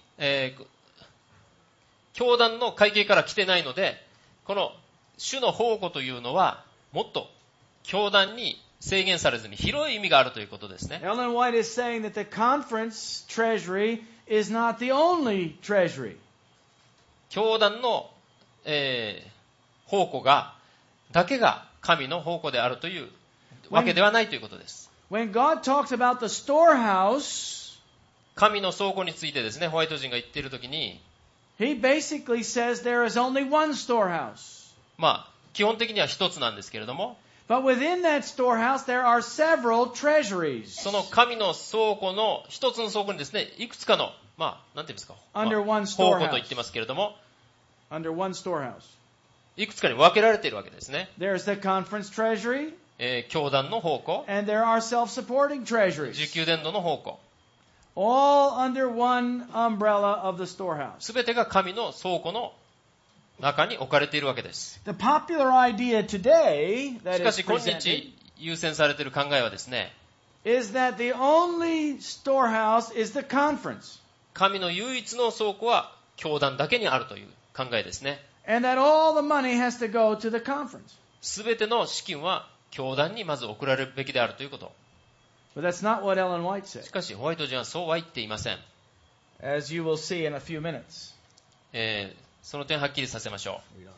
Speaker 3: 教団の会計から来てないので、この主の宝庫というのはもっと教団に制限されずに広い意味があるということですね。
Speaker 2: Ellen White is saying that the conference treasury is not the only treasury.
Speaker 3: 教団の、宝庫だけが神の宝庫であるというわけではないということです。
Speaker 2: When God talks about the storehouse,
Speaker 3: 神の倉庫についてですね、ホワイト人が言っているときに、
Speaker 2: He basically says there is only one storehouse.
Speaker 3: 基本的には一つなんですけれども、
Speaker 2: But within that storehouse there are several treasuries.
Speaker 3: その神の倉庫の一つの倉庫にですね、いくつかの、なんていうんですか、
Speaker 2: Under one
Speaker 3: 宝庫
Speaker 2: storehouse.
Speaker 3: と言ってますけれども、
Speaker 2: Under one storehouse.
Speaker 3: いくつかに分けられているわけですね。
Speaker 2: There's the conference treasury.
Speaker 3: 教団の宝庫、
Speaker 2: And there are self-supporting treasuries.
Speaker 3: 自給伝道の宝庫、
Speaker 2: All under one umbrella of the storehouse.
Speaker 3: すべてが神の倉庫の中に置かれているわけです。
Speaker 2: The popular idea today
Speaker 3: し
Speaker 2: that
Speaker 3: か
Speaker 2: is
Speaker 3: し今
Speaker 2: presented
Speaker 3: 日優先されている考えはですね、
Speaker 2: is that the only storehouse is the conference.
Speaker 3: 神の唯一の倉庫は教団だけにあるという考えですね。
Speaker 2: And that all the money has to go to the conference.
Speaker 3: すべての資金は教団にまず送られるべきであるということ。
Speaker 2: But that's not what Ellen White said,
Speaker 3: しかしホワイト人はそうは言っていません。
Speaker 2: as you will see in a few minutes.
Speaker 3: その点はっきりさせましょ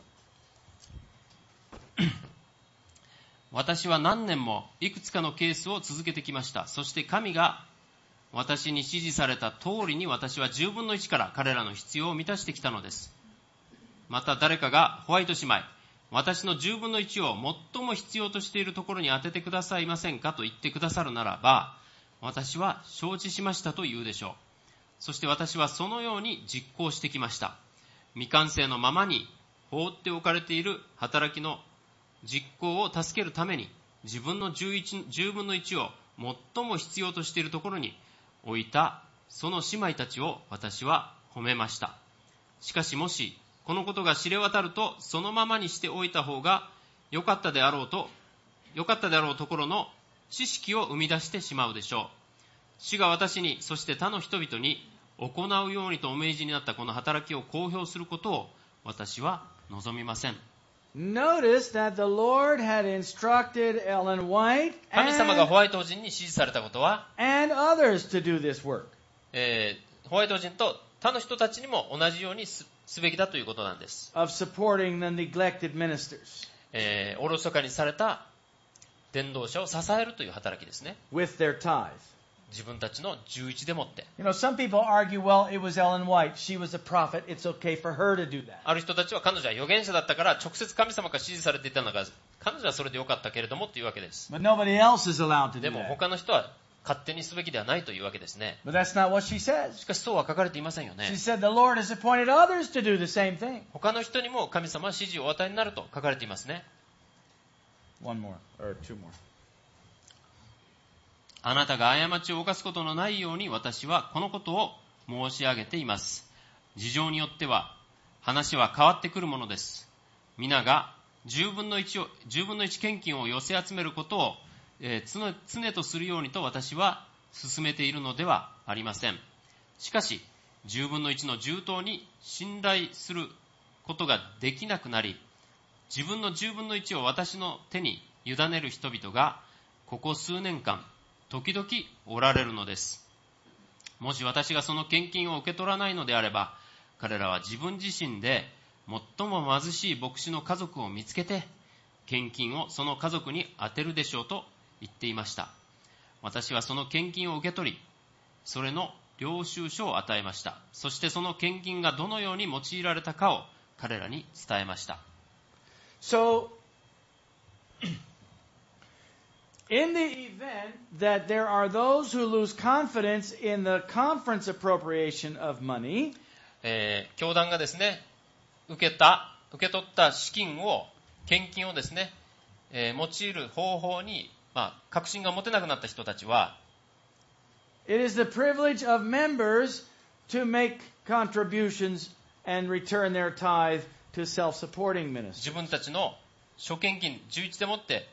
Speaker 3: う。私は何年もいくつかのケースを続けてきました。そして神が私に指示された通りに私は10分の1から彼らの必要を満たしてきたのです。また誰かがホワイト姉妹、私の10分の1を最も必要としているところに当ててくださいませんかと言ってくださるならば、私は承知しましたと言うでしょう。そして私はそのように実行してきました。未完成のままに放っておかれている働きの実行を助けるために、自分の10分の1を最も必要としているところに置いたその姉妹たちを私は褒めました。しかしもしこのことが知れ渡ると、そのままにしておいた方が良かったであろうところの知識を生み出してしまうでしょう。主が私に、そして他の人々に行うようにとお命じになったこの働きを公表することを私は望みません。
Speaker 2: Notice that the Lord had instructed Ellen White
Speaker 3: 神様がホワイト人に指示されたことは、
Speaker 2: and others to do this work.
Speaker 3: ホワイト人と他の人たちにも同じようにすべきだということなんです。
Speaker 2: Of supporting the neglected ministers
Speaker 3: おろそかにされた伝道者を支えるという働きですね。
Speaker 2: with their tithe.
Speaker 3: 自分たちの11でもって。
Speaker 2: You know, some people argue, well, it was Ellen White. She was a prophet. It's okay for her to do that.
Speaker 3: ある人たちは彼女は預言者だったから直接神様から指示されていたのが、彼女はそれでよかったけれどもというわけです。
Speaker 2: But nobody else is allowed to
Speaker 3: で
Speaker 2: do
Speaker 3: も
Speaker 2: that.
Speaker 3: 他の人は勝手にすべきではないというわけですね。
Speaker 2: But that's not what she
Speaker 3: し
Speaker 2: says.
Speaker 3: かしそうは書かれていませんよ
Speaker 2: She
Speaker 3: ね。
Speaker 2: said the Lord has appointed others to do the same thing.
Speaker 3: 他の人にも神様は指示をお与えになると書かれていますね。
Speaker 2: One more, or two more.
Speaker 3: あなたが過ちを犯すことのないように私はこのことを申し上げています。事情によっては話は変わってくるものです。皆が10分の1献金を寄せ集めることを、常とするようにと私は進めているのではありません。しかし10分の1の10等に信頼することができなくなり、自分の10分の1を私の手に委ねる人々がここ数年間時々おられるのです。もし私がその献金を受け取らないのであれば、彼らは自分自身で最も貧しい牧師の家族を見つけて献金をその家族に充てるでしょうと言っていました。私はその献金を受け取り、それの領収書を与えました。そしてその献金がどのように用いられたかを彼らに伝えました。
Speaker 2: So, in the event that there are those who lose confidence in the conference appropriation of money,
Speaker 3: 教団がですね、受け取った資金を、献金をですね、用いる方法に、確信が持てなくなった人たちは、
Speaker 2: it is the privilege of members to make contributions and return their tithe to self-supporting ministers.
Speaker 3: 自分たちの諸献金11でもって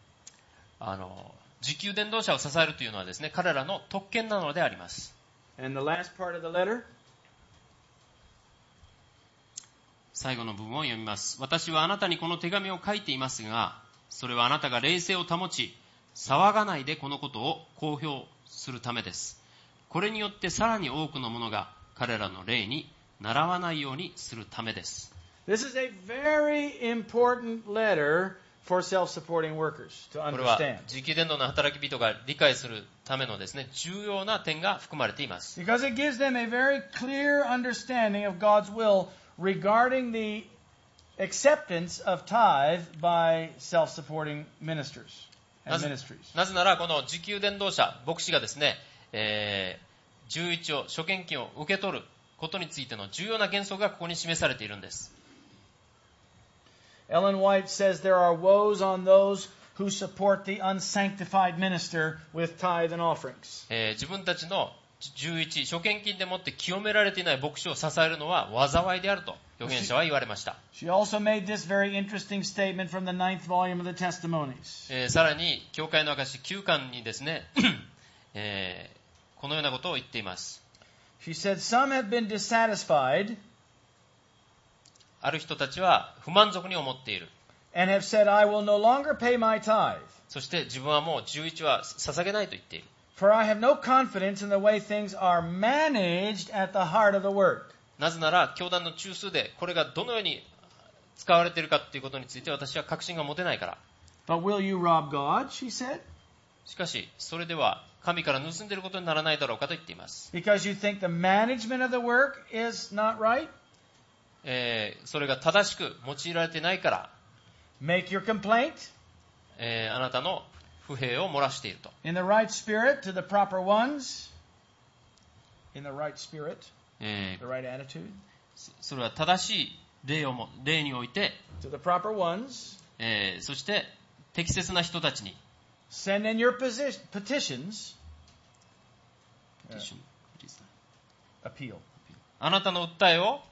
Speaker 3: 自給伝道者を支えるというのはですね、彼らの特権なのであります。
Speaker 2: And the last part of the letter,
Speaker 3: 最後の部分を読みます。私はあなたにこの手紙を書いていますが、それはあなたが冷静を保ち、騒がないでこのことを公表するためです。これによってさらに多くの者が彼らの霊に習わないようにするためです。
Speaker 2: this is a very important letter for self-supporting workers to
Speaker 3: これは
Speaker 2: understand.
Speaker 3: 自給伝道の働き人が理解するためのですね、重要な点が含まれています。
Speaker 2: Because it gives them a very clear understanding of God's will regarding the acceptance of tithe by self-supporting ministers and ministries.
Speaker 3: なぜならこの自給伝道者、牧師がですね、11を、諸献金を受け取ることについての重要な原則がここに示されているんです。
Speaker 2: Ellen White says there are woes on those who support the unsanctified minister with tithe and offerings.
Speaker 3: 自分たちの11、諸献金でもって清められていない牧師を支えるのは災いであると預言者は言われました。
Speaker 2: She also made this very interesting statement from the 9th volume of the Testimonies.
Speaker 3: さらに教会の証9巻にですね、このようなことを言っています。
Speaker 2: She said, some have been dissatisfied
Speaker 3: ある人たちは不満足に思っている。
Speaker 2: and have said, I will no longer pay my tithe.
Speaker 3: そして自分はもう11は捧げないと言っている。
Speaker 2: For I have no confidence in the way things are managed at the heart of the work.
Speaker 3: なぜなら、教団の中枢でこれがどのように使われているかということについて私は確信が持てないから。
Speaker 2: But will you rob God? She said.
Speaker 3: しかし、それでは神から盗んでいることにならないだろうかと言っています。
Speaker 2: Because you think the management of the work is not right?
Speaker 3: それが正しく用いられてないから、
Speaker 2: Make your complaint
Speaker 3: あなたの不平を漏らしていると。
Speaker 2: in the right spirit to the proper ones. In the right spirit, the right attitude.
Speaker 3: それは正しい例において、
Speaker 2: To the proper ones.
Speaker 3: そして適切な人たちに
Speaker 2: Send in your petitions. Appeal.
Speaker 3: あなたの訴えを、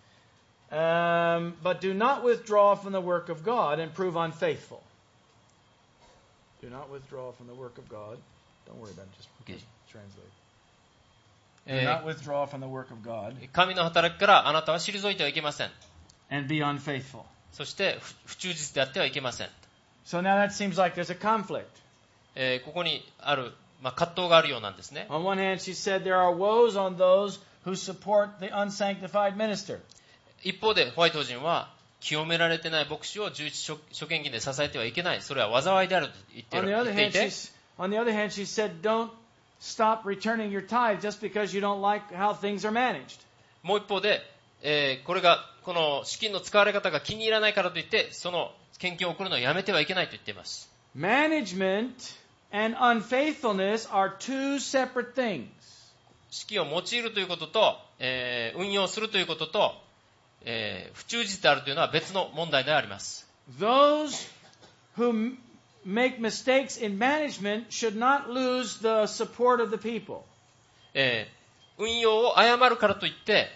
Speaker 2: But do not withdraw from the work of God and prove unfaithful. Do not withdraw from the work of God. Don't worry about it. Just
Speaker 3: Okay.
Speaker 2: translate. Do not withdraw from the work of God
Speaker 3: 神の働きからあなたは退いてはいけません。
Speaker 2: and be unfaithful.
Speaker 3: そして不忠実であってはいけません。
Speaker 2: So now that seems like there's a conflict.
Speaker 3: ここにある、葛藤があるようなんですね。
Speaker 2: On one hand, she said there are woes on those who support the unsanctified minister.
Speaker 3: 一方でホワイト人は清められてない牧師を11諸献金で支えてはいけない。それは災いであると言ってい
Speaker 2: On the other hand, she said, don't stop returning your tithe just because you don't like how things are managed.
Speaker 3: もう一方で、この資金の使われ方が気に入らないからといってその献金を送るのをやめてはいけないと言っています。
Speaker 2: Management and unfaithfulness are two separate things.
Speaker 3: 資金を用いるということと、運用するということと、不忠実であるというのは別の問題であります。
Speaker 2: Those who make mistakes in management should not lose the support of the people.
Speaker 3: 運用を誤るからといって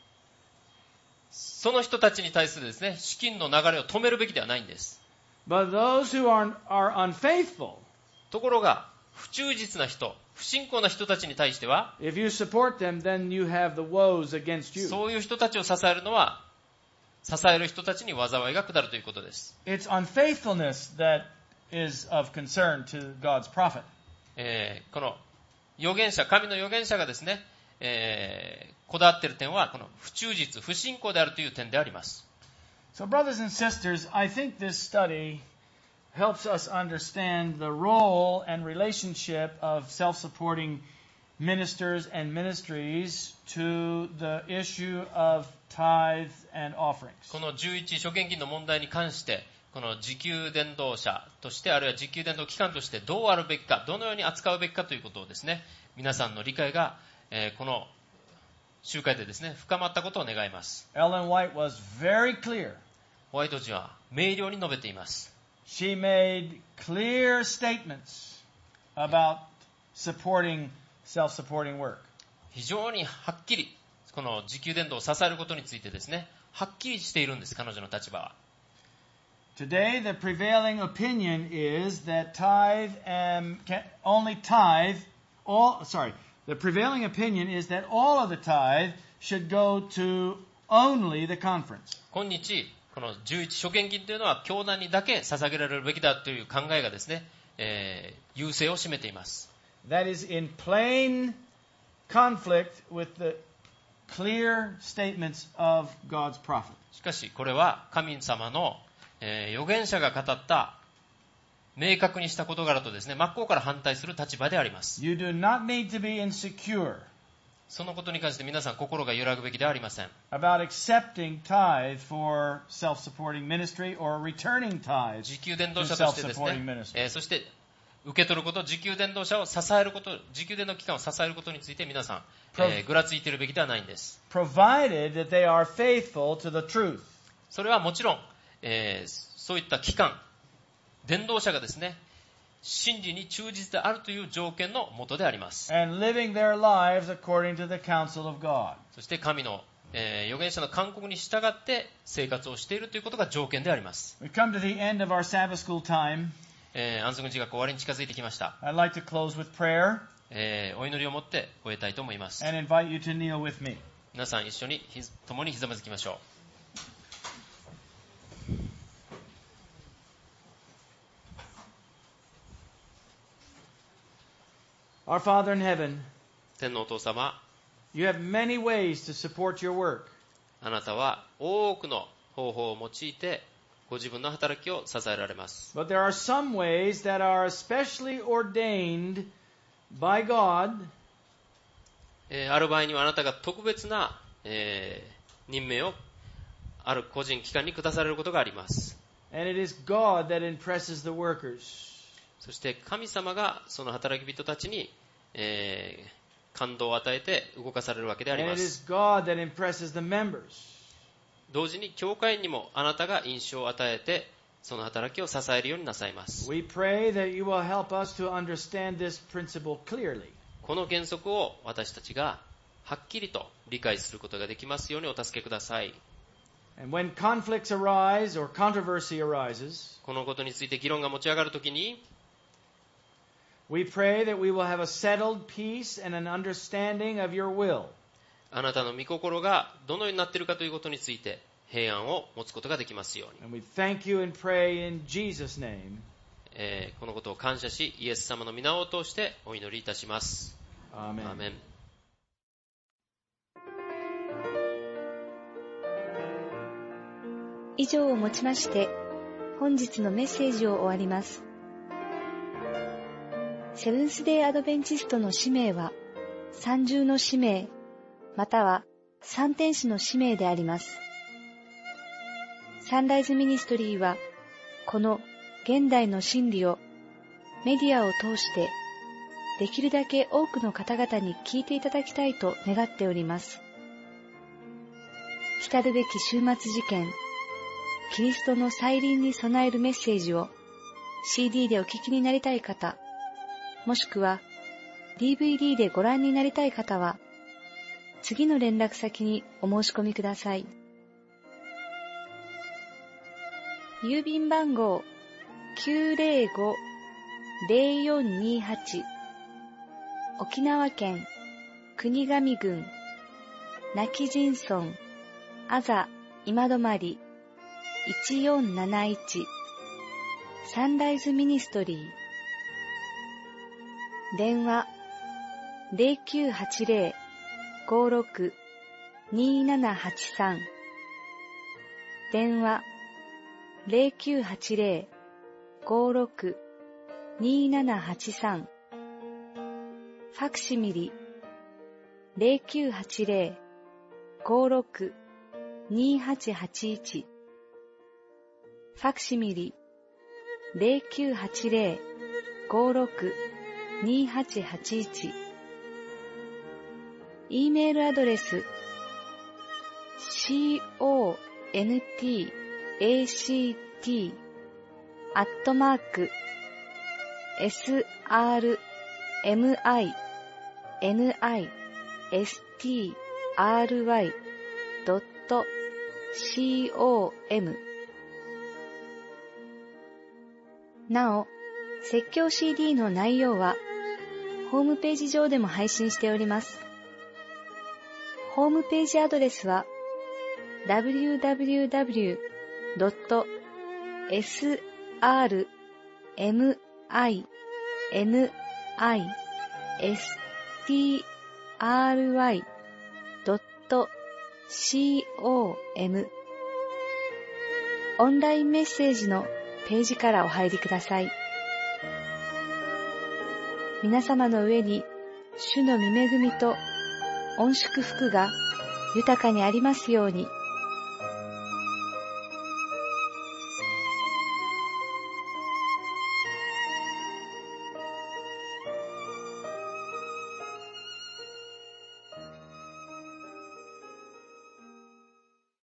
Speaker 3: その人たちに対するですね、資金の流れを止めるべきではないんです。
Speaker 2: But those who are unfaithful,
Speaker 3: ところが不忠実な人、不信仰な人たちに対しては、
Speaker 2: if you support them, then you have the woes against you.
Speaker 3: そういう人たちを支えるのは支える人たちに災いが下るということです。
Speaker 2: It's unfaithfulness that is of concern to God's prophet.
Speaker 3: この預言者、神の預言者がですね、こだわっている点はこの不忠実、不信仰であるという点であります。
Speaker 2: So brothers and sisters, I think this study helps us understand the role and relationship of self-supporting ministers and ministries to the issue of tithe and offerings.
Speaker 3: この11諸献金の問題に関してこの自給伝道者としてあるいは自給伝道機関としてどうあるべきか、どのように扱うべきかということをですね、皆さんの理解が、この集会でですね深まったことを願います。
Speaker 2: Ellen White was very clear.
Speaker 3: ホワイト人は明瞭に述べています。
Speaker 2: She made clear statements about supporting self-supporting work.
Speaker 3: 非常にはっきりこの自給伝道を支えることについてですね、はっきりしているんです、彼女の立場は。
Speaker 2: Today, the prevailing opinion is that the prevailing opinion is that all of the tithe should go to only the conference.
Speaker 3: 今日この11諸献金というのは教団にだけ捧げられるべきだという考えがですね、優勢を占めています。
Speaker 2: That is in plain conflict with the clear statements of God's prophet.
Speaker 3: しかしこれは神様の、預言者が語った明確にした事柄とですね、真っ向から反対する立場であります。
Speaker 2: You do not need to be insecure
Speaker 3: そのことに関して皆さん心が揺らぐべきではありません。
Speaker 2: about accepting tithe for self-supporting ministry or returning tithe
Speaker 3: 自給伝道
Speaker 2: to
Speaker 3: 者としてです
Speaker 2: self-supporting
Speaker 3: ね、
Speaker 2: ministry.
Speaker 3: そして受け取ること、自給伝道者を支えること、自給伝道機関を支えることについて皆さん、ぐらついているべきではないんです。
Speaker 2: Provided that they are faithful to the truth.
Speaker 3: それはもちろん、そういった機関、伝道者がですね、真理に忠実であるという条件のもとであります。
Speaker 2: And living their lives according to the counsel of God.
Speaker 3: そして神の、預言者の勧告に従って生活をしているということが条件であります。
Speaker 2: We come to the end of our Sabbath school time.
Speaker 3: 安息日学終わりに近づいてきました。
Speaker 2: I'd like to close with prayer
Speaker 3: お祈りを持って終えたいと思います。
Speaker 2: and invite you to kneel with me.
Speaker 3: 皆さん一緒に共にひざまずきましょう。
Speaker 2: Our Father in heaven,
Speaker 3: 天のお父様、
Speaker 2: you have many ways to support your work.
Speaker 3: あなたは多くの方法を用いてご自分の働きを支えられます。
Speaker 2: But there are some ways that are especially ordained by God,
Speaker 3: ある場合にはあなたが特別な、任命をある個人機関に下されることがあります。
Speaker 2: and it is God that impresses the workers.
Speaker 3: そして神様がその働き人たちに、感動を与えて動かされるわけであり
Speaker 2: And
Speaker 3: ま
Speaker 2: it
Speaker 3: す。
Speaker 2: is God that impresses the members.
Speaker 3: 同時に教会にもあなたが印象を与えてその働きを支えるようになさいます。
Speaker 2: We pray that you will help us to understand this principle clearly.
Speaker 3: この原則を私たちがはっきりと理解することができますようにお助けください。
Speaker 2: And when conflicts arise or controversy arises,
Speaker 3: このことについて議論が持ち上がるときに、
Speaker 2: we pray that we will have a settled peace and an understanding of your will.
Speaker 3: あなたの御心がどのようになっているかということについて平安を持つことができますように。
Speaker 2: And we thank you and pray in Jesus' name.
Speaker 3: このことを感謝し、イエス様の皆を通してお祈りいたします。
Speaker 2: Amen.
Speaker 3: アーメン。
Speaker 1: 以上をもちまして本日のメッセージを終わります。セブンスデーアドベンチストの使命は三重の使命または三天使の使命であります。サンライズミニストリーはこの現代の真理をメディアを通してできるだけ多くの方々に聞いていただきたいと願っております。来るべき終末事件キリストの再臨に備えるメッセージを CD でお聞きになりたい方、もしくは DVD でご覧になりたい方は、次の連絡先にお申し込みください。郵便番号 905-0428 沖縄県国頭郡亡き人村あざ今泊1471サンライズミニストリー電話 0980-56-2783 電話 0980-56-2783 ファクシミリ 0980-56-2881ファクシミリ 0980-56-2881 E メールアドレス contact@srmistry.com なお、説教 CD の内容はホームページ上でも配信しております。ホームページアドレスは www.srmistry.com オンラインメッセージのページからお入りください。皆様の上に主の御恵みと御祝福が豊かにありますように。